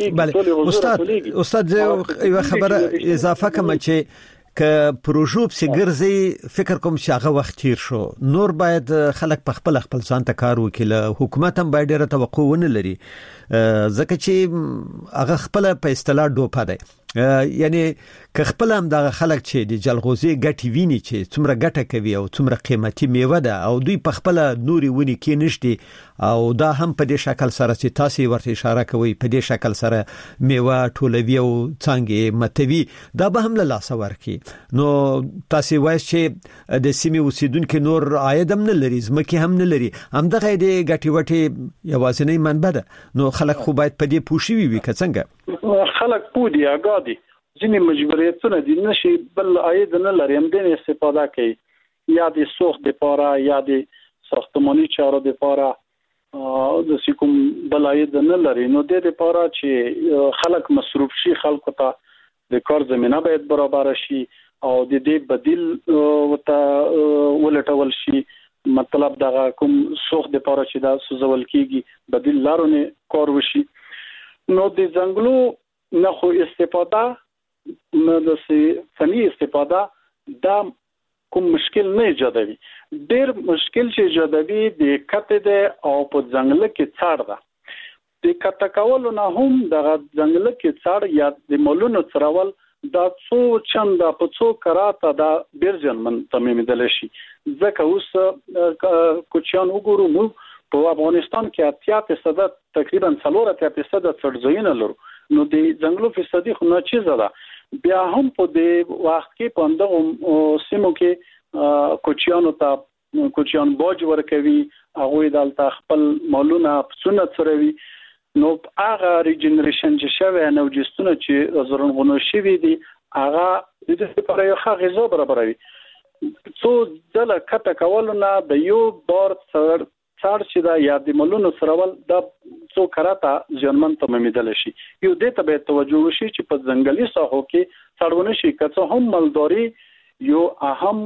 کېږي.
استاد یو خبره اضافه کوم چې که پروژو په ګرځي، فکر کوم چې هغه وخت تیر شو، نور باید خلک په خپل ځان ته کار وکړي، حکومت هم باید ډیره توقع ونه لري، ځکه چې هغه خپل په اصطلاح ډوپه دی. یعنی که خپل هم د خلک چې د جلغوزي ګټي ویني چې څومره ګټه کوي او څومره قیمتي میوه ده، او دوی په خپل نوري ونی کې نشته، او دا هم په دې شکل سره چې تاسو ورته اشاره کوي، په دې شکل سره میوه ټولوي او څنګه متوي، دا به هم له لاس ورکي. نو تاسو وایي چې د سیمې اوسیدونکو نور عاید هم نه لري، ځمکه هم نه لري، هم دغه د ګټي وټي یوازینی منبع ده. نو خلک خو باید په دې پوښي وي که څنګه
خلک پودي اګادي ځینې مجبوریتونه دي، نشي بل عاید نه لري، هم دې استفاده کوي، یا د سوخت لپاره یا د ساختماني چارو لپاره، د سکم بل عاید نه لري. نو دې لپاره چې خلک مصروف شي، خلکو ته د کار زمينه باید برابر شي او د دې بدیل وته ولټول شي. مطلب دا کوم سوخت لپاره چې دا سوزول کیږي بدیل لارونه کار وشي. نو د ځنګلو نه خو استفاده نه د فني استفاده دا کوم مشکل نه ایجادوي. ډیر مشکل چې ایجادوي د کته ده او په ځنګل کې څاړ ده. د کته کولو نه هم د ځنګل کې څاړ یا د مولونو څرول دا څو چند په څو کراته دا بیرجن من تمامیدل شي. ځکه اوس کوچیان وګورو، مو په افغانستان کې 80% تقریبا 4% څړځایونه لرو. نو د ځنګلو فیصدي خو نه چیزه ده. بیا هم په دې وخت کې په اندغه سیمو کې کوچیان باج ورکوي، هغه دلته خپل مالونه پسونه څروي. نو هغه ریجنریشن چې شوی نو جستونه چې زرغونو شوی دي، هغه د دې لپاره یو ښه غذا برابروي. څو ځله کته کول نه د یو بار څار چې دا یا د ملونو سرول دا څو کراته ځانمن تمامیدل شي. یو دې ته به توجه وشي چې په ځنګلي ساحو کې څړونه شي، که هم مالداري یو اهم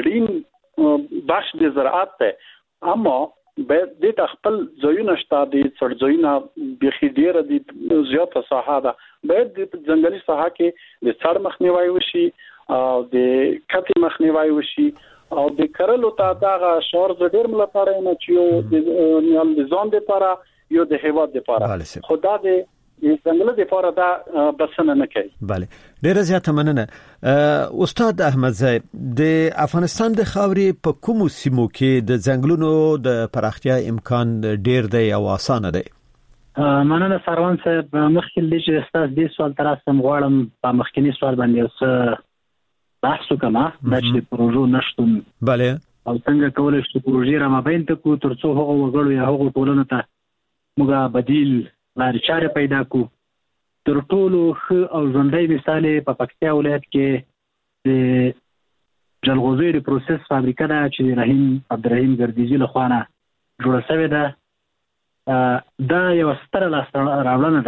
اړین بخش د زراعت ده، اما به د خپل ځایونه شته د څړځایونه بخي ډیره د زیاته ساحه ده. به د ځنګلي ساحه کې د څړ مخنیوي وشي او د کتې مخنیوي وشي او د کرلو ته دا شعار ډیر ملاتړ نه چیو نیال د ځان لپاره یو د هیواد لپاره خدا دې څنګه د لپاره دا بسنه نه کوي.
bale ډیر زیاته مننه. استاد احمد زئی، د افغانستان د خاورې په کومو سیمو کې د ځنګلونو د پراختیا امکان ډیر دی او اسانه دی؟
مننه سروان صاحب. مخکې د چې استاد دې سوال تراسم غواړم په مخکنی سوال باندې اوس بحث وکم د پروژو نشټون
bale
او څنګه کولای شو پروژې را مابین ته کو ترڅو هغه وګړو یا هغه ټولنه ته موږ بدیل لارې چارې پیدا کو. تر ټولو ښه او ژوندۍ مثال په پکتیا ولایت کې د جلغوزي د پروسس فابریکه ده چې رحیم عبدالرحیم ګردیزي له خوا نه جوړه شوې ده. دا یو ستره لاسته راوړنه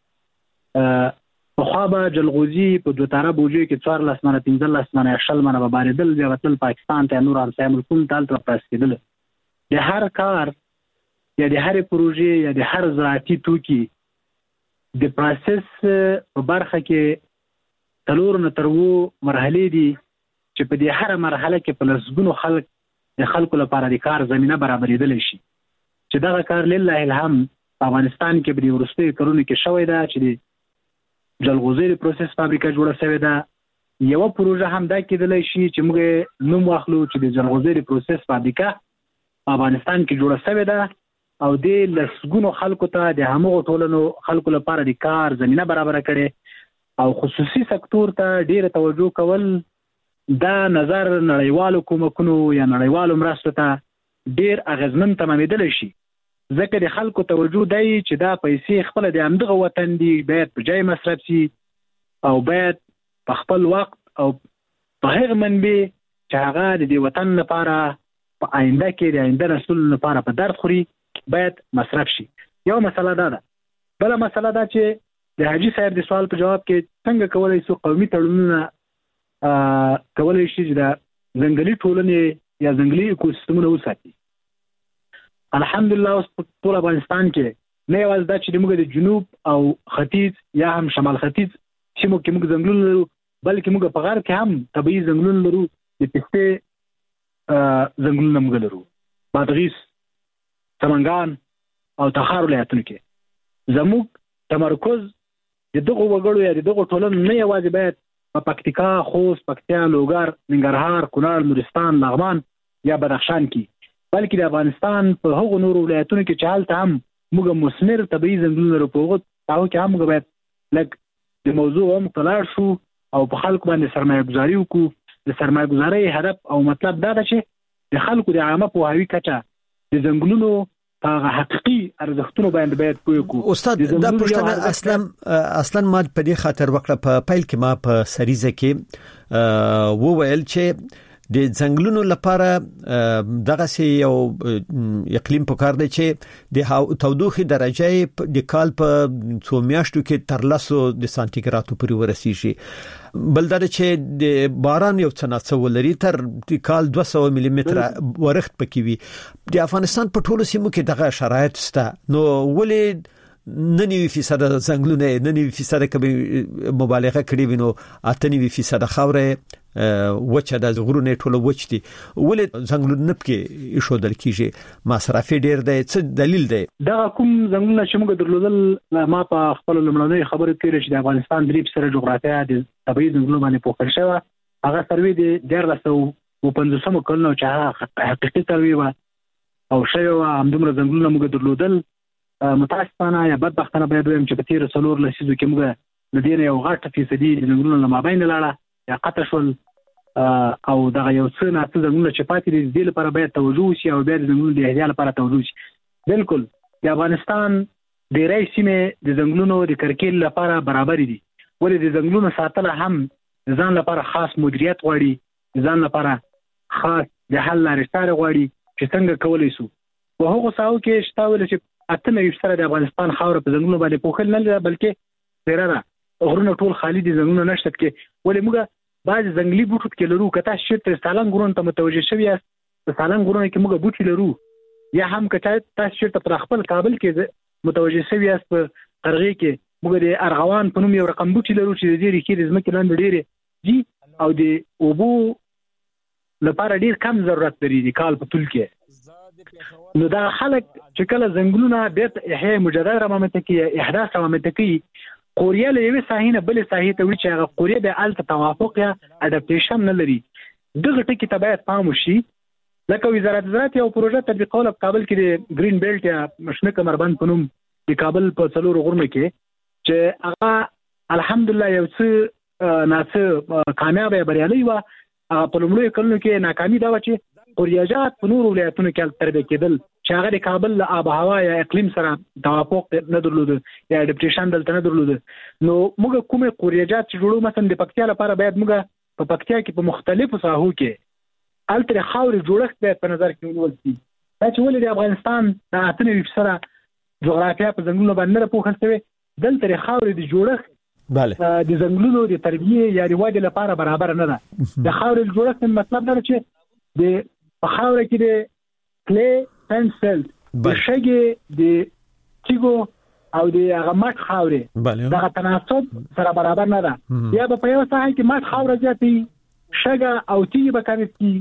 ده. پخوا به جلغوزي په دوه طرفه بوجي کې 14 منه 15 منه 20 منه به باریدل، بیا وتل پاکستان ته نور همسایه ملکونو ته ترپاس کېدل. د هر کار یا د هر پروژې یا د هر زراعتي توکي د پروسس په برخه کې تلور نه ترو مرحله دي چې په دې هر مرحله کې په لسګونو خلکو لپاره د کار زمينه برابرېدل شي. چې دا کار لله الهام په افغانستان کې په ورستي کارونه کې شوې ده چې د جلغوزي پروسس فابریکه جوړه شوې ده. یو پروژه هم دا کېدلی شي چې موږ نوم واخلو چې د جلغوزي پروسس فابریکه په افغانستان کې جوړه شوې ده او د لسګونو خلکو ته د همغو ټولنو خلکو لپاره د کار زمينه برابر کړي او خصوصي سکتور ته ډیره توجه کول دا نظر نړیوالو کومکونو یا نړیوالو مرستو ته ډیر اغیزمن تمامېدلی شي، ځکه د خلکو توجه دی چې دا پیسې خپل د همدغه وطن دی باید په جای مصرف شي او باید په خپل وخت او په هغه منبع چې هغه د دې وطن لپاره په آینده کې د آینده نسلونو لپاره په درد خوري باید مصرف شي. یو مسله دا ده. بله مسله دا چې د حاجي صاحب د سوال په جواب کې څنګه کولی شو قومي تړونونه کولی شي چې د ځنګلي ټولنې یا ځنګلي اکوسیستمونه وساتي. الحمدلله اوس په ټول افغانستان کې نه یوازې دا چې موږ د جنوب او ختیځ یا هم شمال ختیځ سیمو کې موږ ځنګلونه لرو، بلکې موږ په غرب کې هم طبیعي ځنګلونه لرو. د پستې ځنګلونه موږ لرو، بادغیس، سمنګان او تخار ولایتونو کې. زموږ تمرکز د دغو وګړو یا د دغو ټولنو نه یوازې باید په پکتیکا، خوست، پکتیا، لوګر، ننګرهار، کونړ، نورستان، لغمان یا بدخشان کې، بلکې د افغانستان په هغو نورو ولایتونو کې چې هلته هم موږ مثمر طبیعي ځنګلونه لرو، په هغو کې هم موږ باید لږ د موضوع هم ولاړ شو او په خلکو باندې سرمایه ګزاري وکړو. د سرمایه ګزارۍ هدف او مطلب دا ده چې د خلکو د عامه پوهاوي کچه د ځنګلونو په حقيقي ارزښتونو باندې باید پوه کړو.
استاد دا پښتنه اصلا ما په دې خاطر وکړه په پیل کې ما په سریزه کې وویل چې د ځنګلونو لپاره دغه سي یو اقلیم پکار دی چې د تودوخه درجه د کال په 2 میاشتو کې تر 10 د سانتیګراد پورې ورسیږي. بل دا چې د باران یو څنګه ولري تر د کال 200 ملي متر ورښت پکې وي. د افغانستان په ټولو سیمو کې دغه شرایط شته، نو ولې 99% ځنګلونه 99% کبي مبالغه کړې وینو 98% خاورې وچه د غرونو ټوله وچ دي، ولې ځنګلونه پکې ایښودل کیږي؟ مصرف ډیر دی، څه دلیل دی؟ دا
کوم ځنګلونه چې موږ درلودل، ما په خپل لمړنۍ خبرو کې چې د افغانستان درې سره جغرافیه د طبيعي ځنګلونو باندې پوښتل شوی، هغه سروې د 1415 کلونو چې هغه حقيقي سروې و او شوی و همدومره ځنګلونه موږ درلودل. متاسفانه یا بدبختانه باید وایم چې په تیر 4 لسیزو کې موږ د دې یو غټه فیصدي د ځنګلونو لمابین لاړه یا قطع شول، او دغه یو څه نه څه ځنګلونه چې پاتې دي د دې لپاره باید توجه وشي او بیا د ځنګلونو د احیا لپاره توجه وشي. بالکل د افغانستان ډېری سیمې د ځنګلونو د کرکیل لپاره برابر دي، ولې د ځنګلونو ساتل هم ځان لپاره خاص مدیریت غواړي، ځان لپاره خاص د حل لارې چارې غواړي چې څنګه کولی شو. په هغو ساحو کې شته ولې چې 98% د افغانستان خاوره په ځنګلونو باندې پوښل نه لري، بلکې ډېره ده غرونه ټول خالي دي، ځنګلونه نشته کې. ولې موږ بعض ځنګلي بوټو کې لرو، کته چې سالنګ غرونو ته متوجه شوی یاست، په سالنګ غرونو کې موږ بوټي لرو، یا هم کته تاسو چې پر خپل کابل کې متوجه شوی یاست په قرغې کې موږ د ارغوان په نوم یو رقم بوټي لرو چې د دې ریښې د ځمکې لاندې ډېرې دي او د اوبو لپاره ډېر کم ضرورت لري د کال په طول کې. نو دا خلک چې کله ځنګلونه بیرته احیا مجدد رامنځته کوي، احداث رامنځته کوي، قوریه له یوې ساحې نه بلې ساحې ته وړي چې هغه قوریه د الته توافق یا اډاپټیشن نه لري. دغه ټکي ته باید پام وشي. لکه وزارت زراعت یو پروژه تطبیقوله په کابل کې د گرین بیلټ یا مشنه کمربند په نوم د کابل په څلورو غرونو کې، چې هغه الحمدلله یو څه ناڅه کامیاب یا بریالي و. په لومړیو کلونو کې ناکامي دا و چې قوریاجات په نورو ولایتونو کې تربیه کېدل چې هغه د کابل له آب و هوا یا اقلیم سره توافق نه درلوده یا اډاپټیشن دلته نه درلوده. نو موږ کومه قوریاجات چې جوړو مثلا د پکتیا لپاره باید موږ په پکتیا کې په مختلفو ساحو کې التر خاورې جوړښت باید په نظر کې ونیول شي. دا چې ولې د افغانستان د 98% جغرافیه په ځنګلونو باندې نه پوښل شوی، دلته خاورې د جوړښت د ځنګلونو د تربیه یا د ودې لپاره برابر نه ده. د خاورې جوړښت مطلب دا چې د په خاوره کې د کلی پنسل د شګې د تیګو او د هغه مټ خاورې دغه تناسب سره برابر نه ده. یا په یو ساحه کې مټ خاوره زیاتې شګه او تیګې به کمې شي،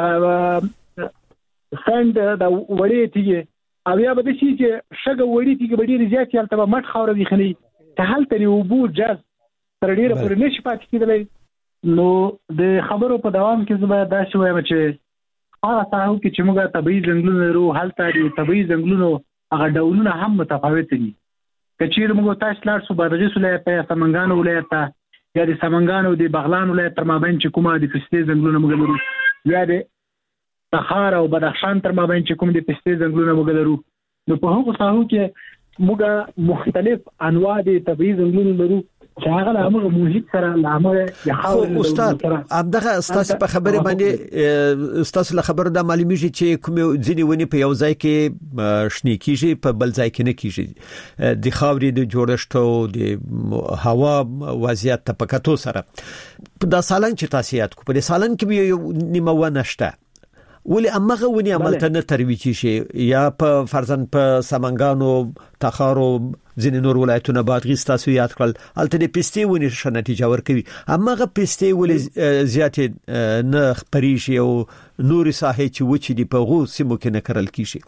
دغه سند د وړې تیګې، او یا به داسې چې شګه وړې تیګې به ډېرې زیاتې هلته به مټ خاوره ویښني چې هلته د اوبو جذب تر ډېره پورې نه شي پاتې کېدلی. نو د خبرو په دوام کې زه باید داسې وایم چې هغه ساحو کې چې موږ طبیعي ځنګلونه لرو هلته د طبیعي ځنګلونو هغه ډولونه هم متفاوت دي. که چیرې موږ تاسو لاړ شو بادغیس ولایت ته یا سمنګان ولایت ته یا د سمنګان او د بغلان ولایت تر مابین چې کومه د پستې ځنګلونه موږ لرو یا د تخار او بدخشان تر مابین چې کوم د پستې ځنګلونه موږ لرو. نو په هغو ساحو کې موږ مختلف انواع د طبیعي ځنګلونه لرو چې هغه له هغه محیط سره له هغه
استاد همدغه استاد په خبره باندې استاد له خبره د معلومیږي چې کوم ځینې ونی په یو ځای کې شنی کیږي په بل ځای کې نه کیږي د خاورې د جوړښت او د هوا وضعیت ته پکاتو سره د سالنګ چې تاسیات کو په سالنګ کې یو نیمه ونشته ولې امغه ونی عملته نه ترویج شي یا په فرضاً په سمنګانو تخارو ځینې نور ولایتونه بادغیس تاسو یاد کړل الته د پستې ونی ښه نتیجه ورکوي امغه پستې ولې زیاتې نه خپري شي او نور ساحې چې وچې دي په غو سیمو کې نه کرل کیږي.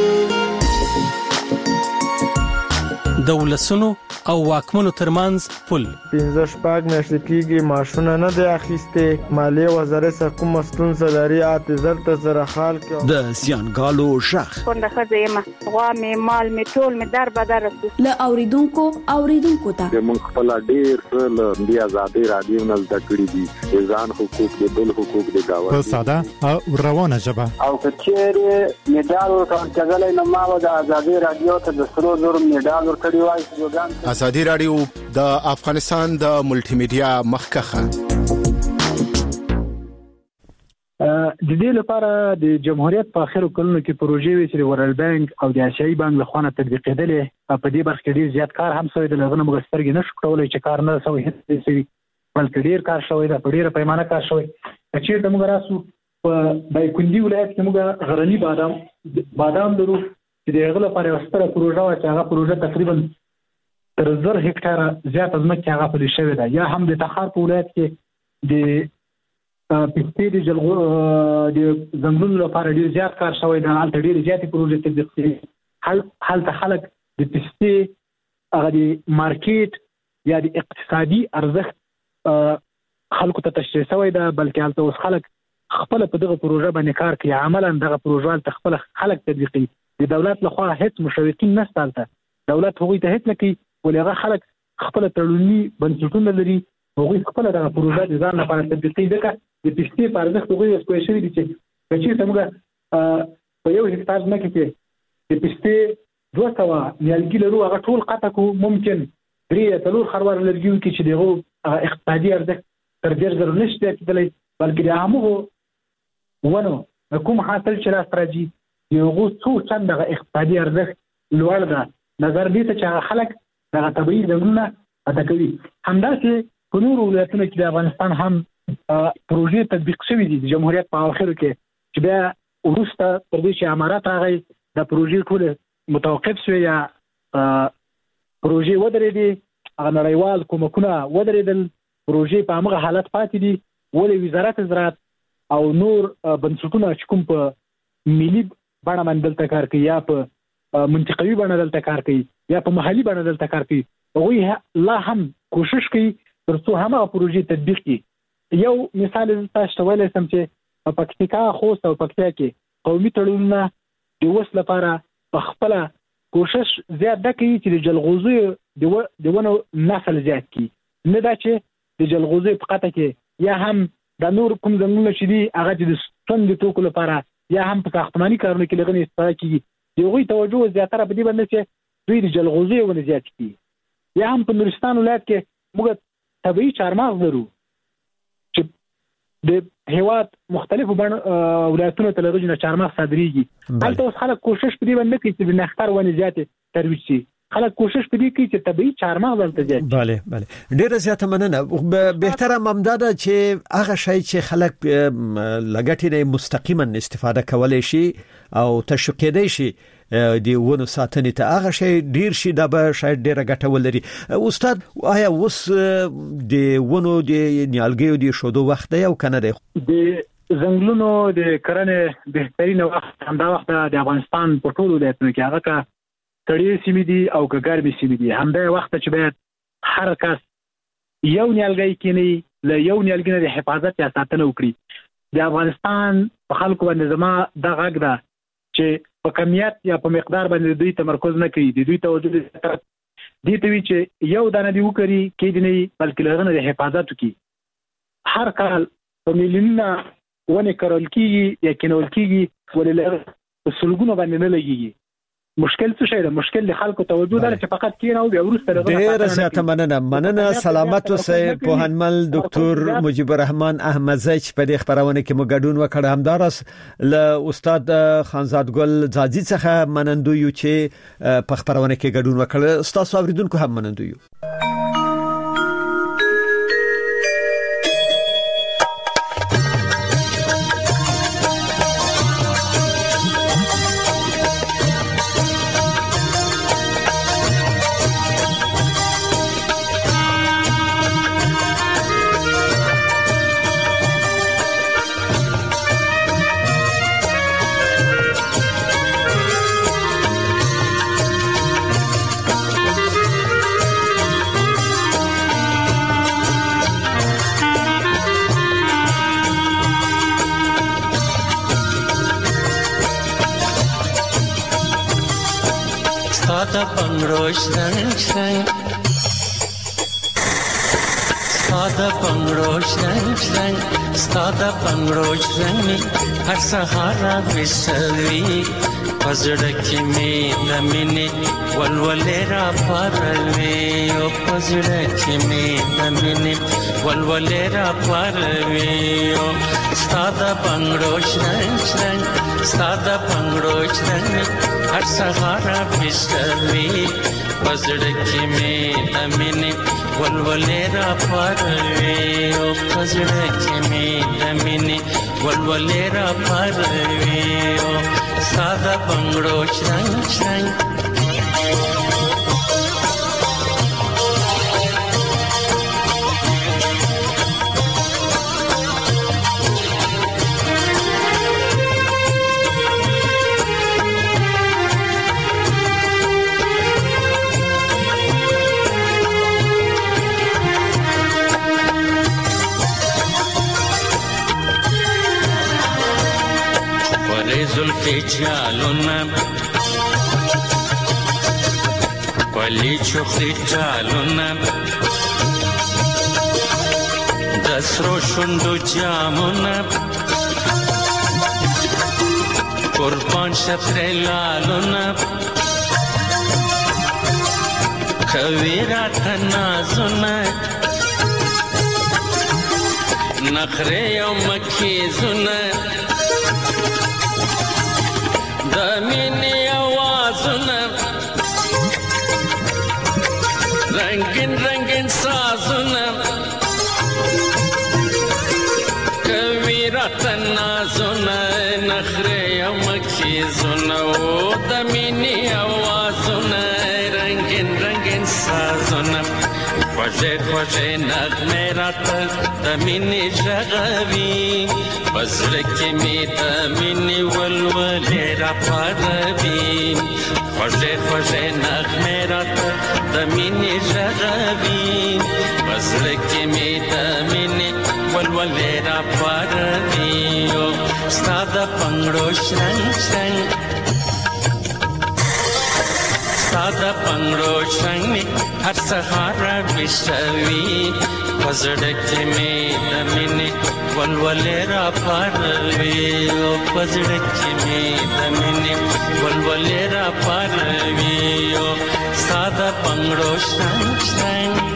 د ولسونو او واکمنو ترمنځ پل
15 شپږ میاشتې کېږي ماشونه نه دی اخیسته مالیه وزارت څخه کوم ستونزه لري اعتذار ته سره حال کې
د زیانګالو شخ
څنګه خزه ما غوا می مال می ټول می در بدر
له اوریدونکو ته
موږ خپل ډیر څه د آزادي رادیو نه زده کړی دي ځان حقوق د بل حقوق د گاوه
په ساده او روانه ژبه
او کچېره میډال ورکړل کېدل نه ما د آزادي رادیو ته د سرو زر میډال ورکړی وای.
آزادي رادیو د افغانستان د ملټي میډیا مخکخه
د دې لپاره د جمهوریت په اخرو کلونو کې پروژې وې چې ورلد بانک او د آسیایي بانک له خوا تطبیقېدلې په دې برخه کې ډیر زیات کار هم شوی د لغونه مګسترګې نشو کولای چې کار نه شوی هیڅ بلکې ډیر کار شوی د ډیره پیمانه کار شوی چې د موږ راسو په دایکندي ولایت کې موږ غرنی بادام لرو چې د هغه لپاره واستره پروژه او هغه پروژه تقریبا تر 1000 هکتاره زیات ځمکه هغه پلي شوې ده. یا هم د تخار په ولایت کې د پستې د جلغو د ځنګلونو لپاره ډیر زیات کار شوی ده. هلته ډیر زیاتې پروژې تطبیق شوي. هلته خلک د پستې هغه د مارکیټ یا د اقتصادي ارزښت خلکو ته تشریح شوی ده بلکې هلته اوس خلک خپل په دغه پروژه باندې کار کوي. عملاً دغه پروژه هلته خپل خلک تطبیقوي. د دولت لخوا هیڅ مشوقین نشته هلته. دولت هغوی ته هیڅ نه کوي ولې هغه خلک خپل تړوني بنسټونه لري هغوی خپل دغه پروژه د ځان لپاره تطبیقوي. ځکه د پستې په ارزښت هغوی وسپوی شوي دي چې چېرته موږ په 1 هکتار ځمکه کې د پستې 200 نیالګي لرو هغه ټول قطع کړو ممکن 3-4 خروار لرګي وکړي چې دغه اقتصادي ارزښت تر 10,000 نشي کېدلی بلکې د همغو ونو کوم حاصل چې لاس راځي د هغو څو چنده اقتصادي ارزښت لوړ ده نظر دې ته چې خلک دغه طبیعي ځنګلونه ادا کوي. همداسې په نورو ولایتونو کې د افغانستان هم پروژې تطبیق شوي دي د جمهوریت په اواخرو کې چې بیا وروسته تر دې چې امارات راغی د پروژې ټولې متوقف شوې یا پروژې ودرېدې هغه نړیوال کومکونه ودرېدل پروژې په همغه حالت پاتې دي. ولې وزارت زراعت او نور بنسټونه چې کوم په ملي بڼه باندې دلته کار کوي یا په منطقوي بڼه دلته کار کوي یا په محلي بڼه دلته کار کوي هغوی لا هم کوشش کوي تر څو همغه پروژې تطبیق کړي. یو مثال تاسو ته ویلی سم چې په پکتیکا خوست او پکتیا کې قومي تړونونه د اوس لپاره په خپله کوشش زیات ده کوي چې د جلغوزیو د ونو نسل زیات کړي نه دا چې د جلغوزیو په قطع کې یا هم د نور کوم ځنګلونه چې دي هغه چې د ستن د توکو لپاره یا هم په ساختماني کارونو کې لغنې استفاده کیږي د هغوی توجه زیاتره په دې باندې چې دوی د جلغوزیو ونه زیات کړي. یا هم په نورستان ولایت کې موږ طبیعي چهارمغز لرو چې د هیواد مختلفو ولایتونو ته له هغوی نه چهارمغز صادریږي. هلته اوس خلک کوشش په دې باندې کوي چې د نښتر ونې زیاتې ترویج شي. خلک کوشش په دې کوي چې طبیعي چهارمغز هلته زیات
بله ډیره زیاته مننه. بهتره ممداده چې هغه شی چې خلک لګټې نه مستقیما استفاده کولای شي او تشویق کېدای شي د ونو ساتنې ته هغه شی ډیر شي دا به شاید ډیره ګټه ولري. استاد آیا اوس د ونو د نیالګیو د شودو وخت دی او کنه دی؟
د ځنګلونو د کرنې بهترین وخت همدا وخت د افغانستان په ټولو ولایتونو کې هغه که سړې سیمې دي او که ګرمې سیمې دي همدا وخت چې باید هر کس یو نیالګی کینی له یو نیالګي نه د حفاظت یا ساتنه وکړي. د افغانستان په خلکو باندې زما دا غږ ده چې په کمیت یا په مقدار باندې دوی تمرکز نه کوي. د دوی توجه دې ته وی چې یو دانه دی وکړي کې دی نه بلکې لغنه د حفاظت کی هر کال په میلیونه ونه کارول کیږي یا کینول کیږي ولله سلګونه باندې نه لګيږي. مشکل څه شي ده؟ مشکل د خلکو توجه ده چې فقط کینه او بیا ورسته
ډیر زیاته مننه سلامت اوسئ پوهنمل ډاکټر مجيب الرحمن احمدزی چې په دې خبرونه کې مو ګډون وکړ. همدارس له استاد خانزاد ګل ځاځي څخه منندو یو چې په خبرونه کې ګډون وکړ. استاد اوریدونکو هم منندو یو.
Stada bangrosh rang rang, stada bangrosh rang rang, stada bangrosh rang. Har sahara visavi, pazda ki me namine, walwalera parve. O pazda ki me namine, walwalera parve. O stada bangrosh rang rang, stada bangrosh rang. हर सहारा बिस्तवी पजड़ की में दमिने वलवलेरा परवे ओ पजड़ की में दमिने वलवलेरा परवे ओ सादा बंगड़ो रंग रंग जुल्फे चालूना पली चुखली चालूना दसरो शुंडू जामुना कुर्बान शतरे लालूना कवीरा तनाजुना नखरे यो मक्खी जुना दमिनी आवाज़ुना रंगीन रंगीन साज़ुना कवीरा तनाज़ुना नखरे यमकी ज़ुना ओ दमिनी आवाज़ुना रंगीन रंगीन साज़ुना ख्वाजे ख्वाजे नग़मे रात दमिनी जगवी बज़रके में दमिनी वलवलेरा परवी ख्वाजे ख्वाजे नग़मे रात दमिनी जगवी बज़रके में दमिनी वलवलेरा परवी ओ सादा पंगड़ो रंग रंग सादा पंगड़ो रंग हर सहारा बिसवी पजड़ के में दमिनी वलवलेरा परवे ओ पजड़ के में दमिनी वलवलेरा परवे ओ सादा पंगड़ो रंग रंग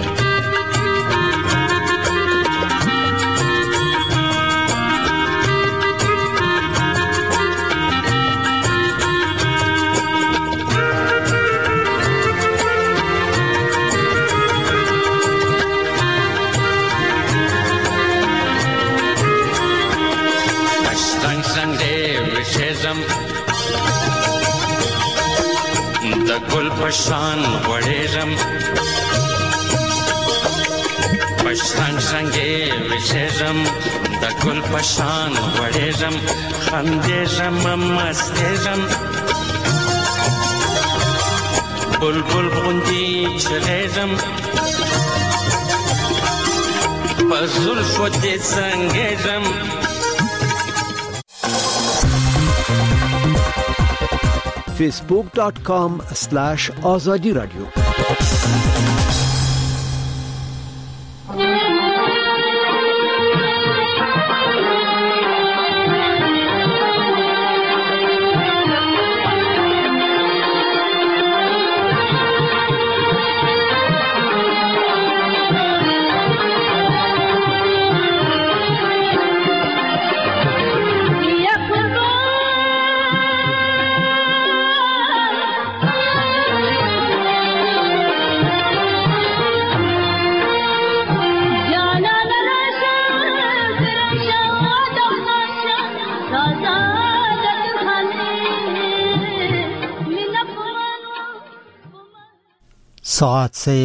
द गुल पशान वड़ेरम पशान संगे विशेरम द गुल पशान वड़ेरम खंदेरम मस्तेरम बुलबुल बुंदी चलेरम पजुल फोते संगेरम
facebook.com/azadi radio
ساعت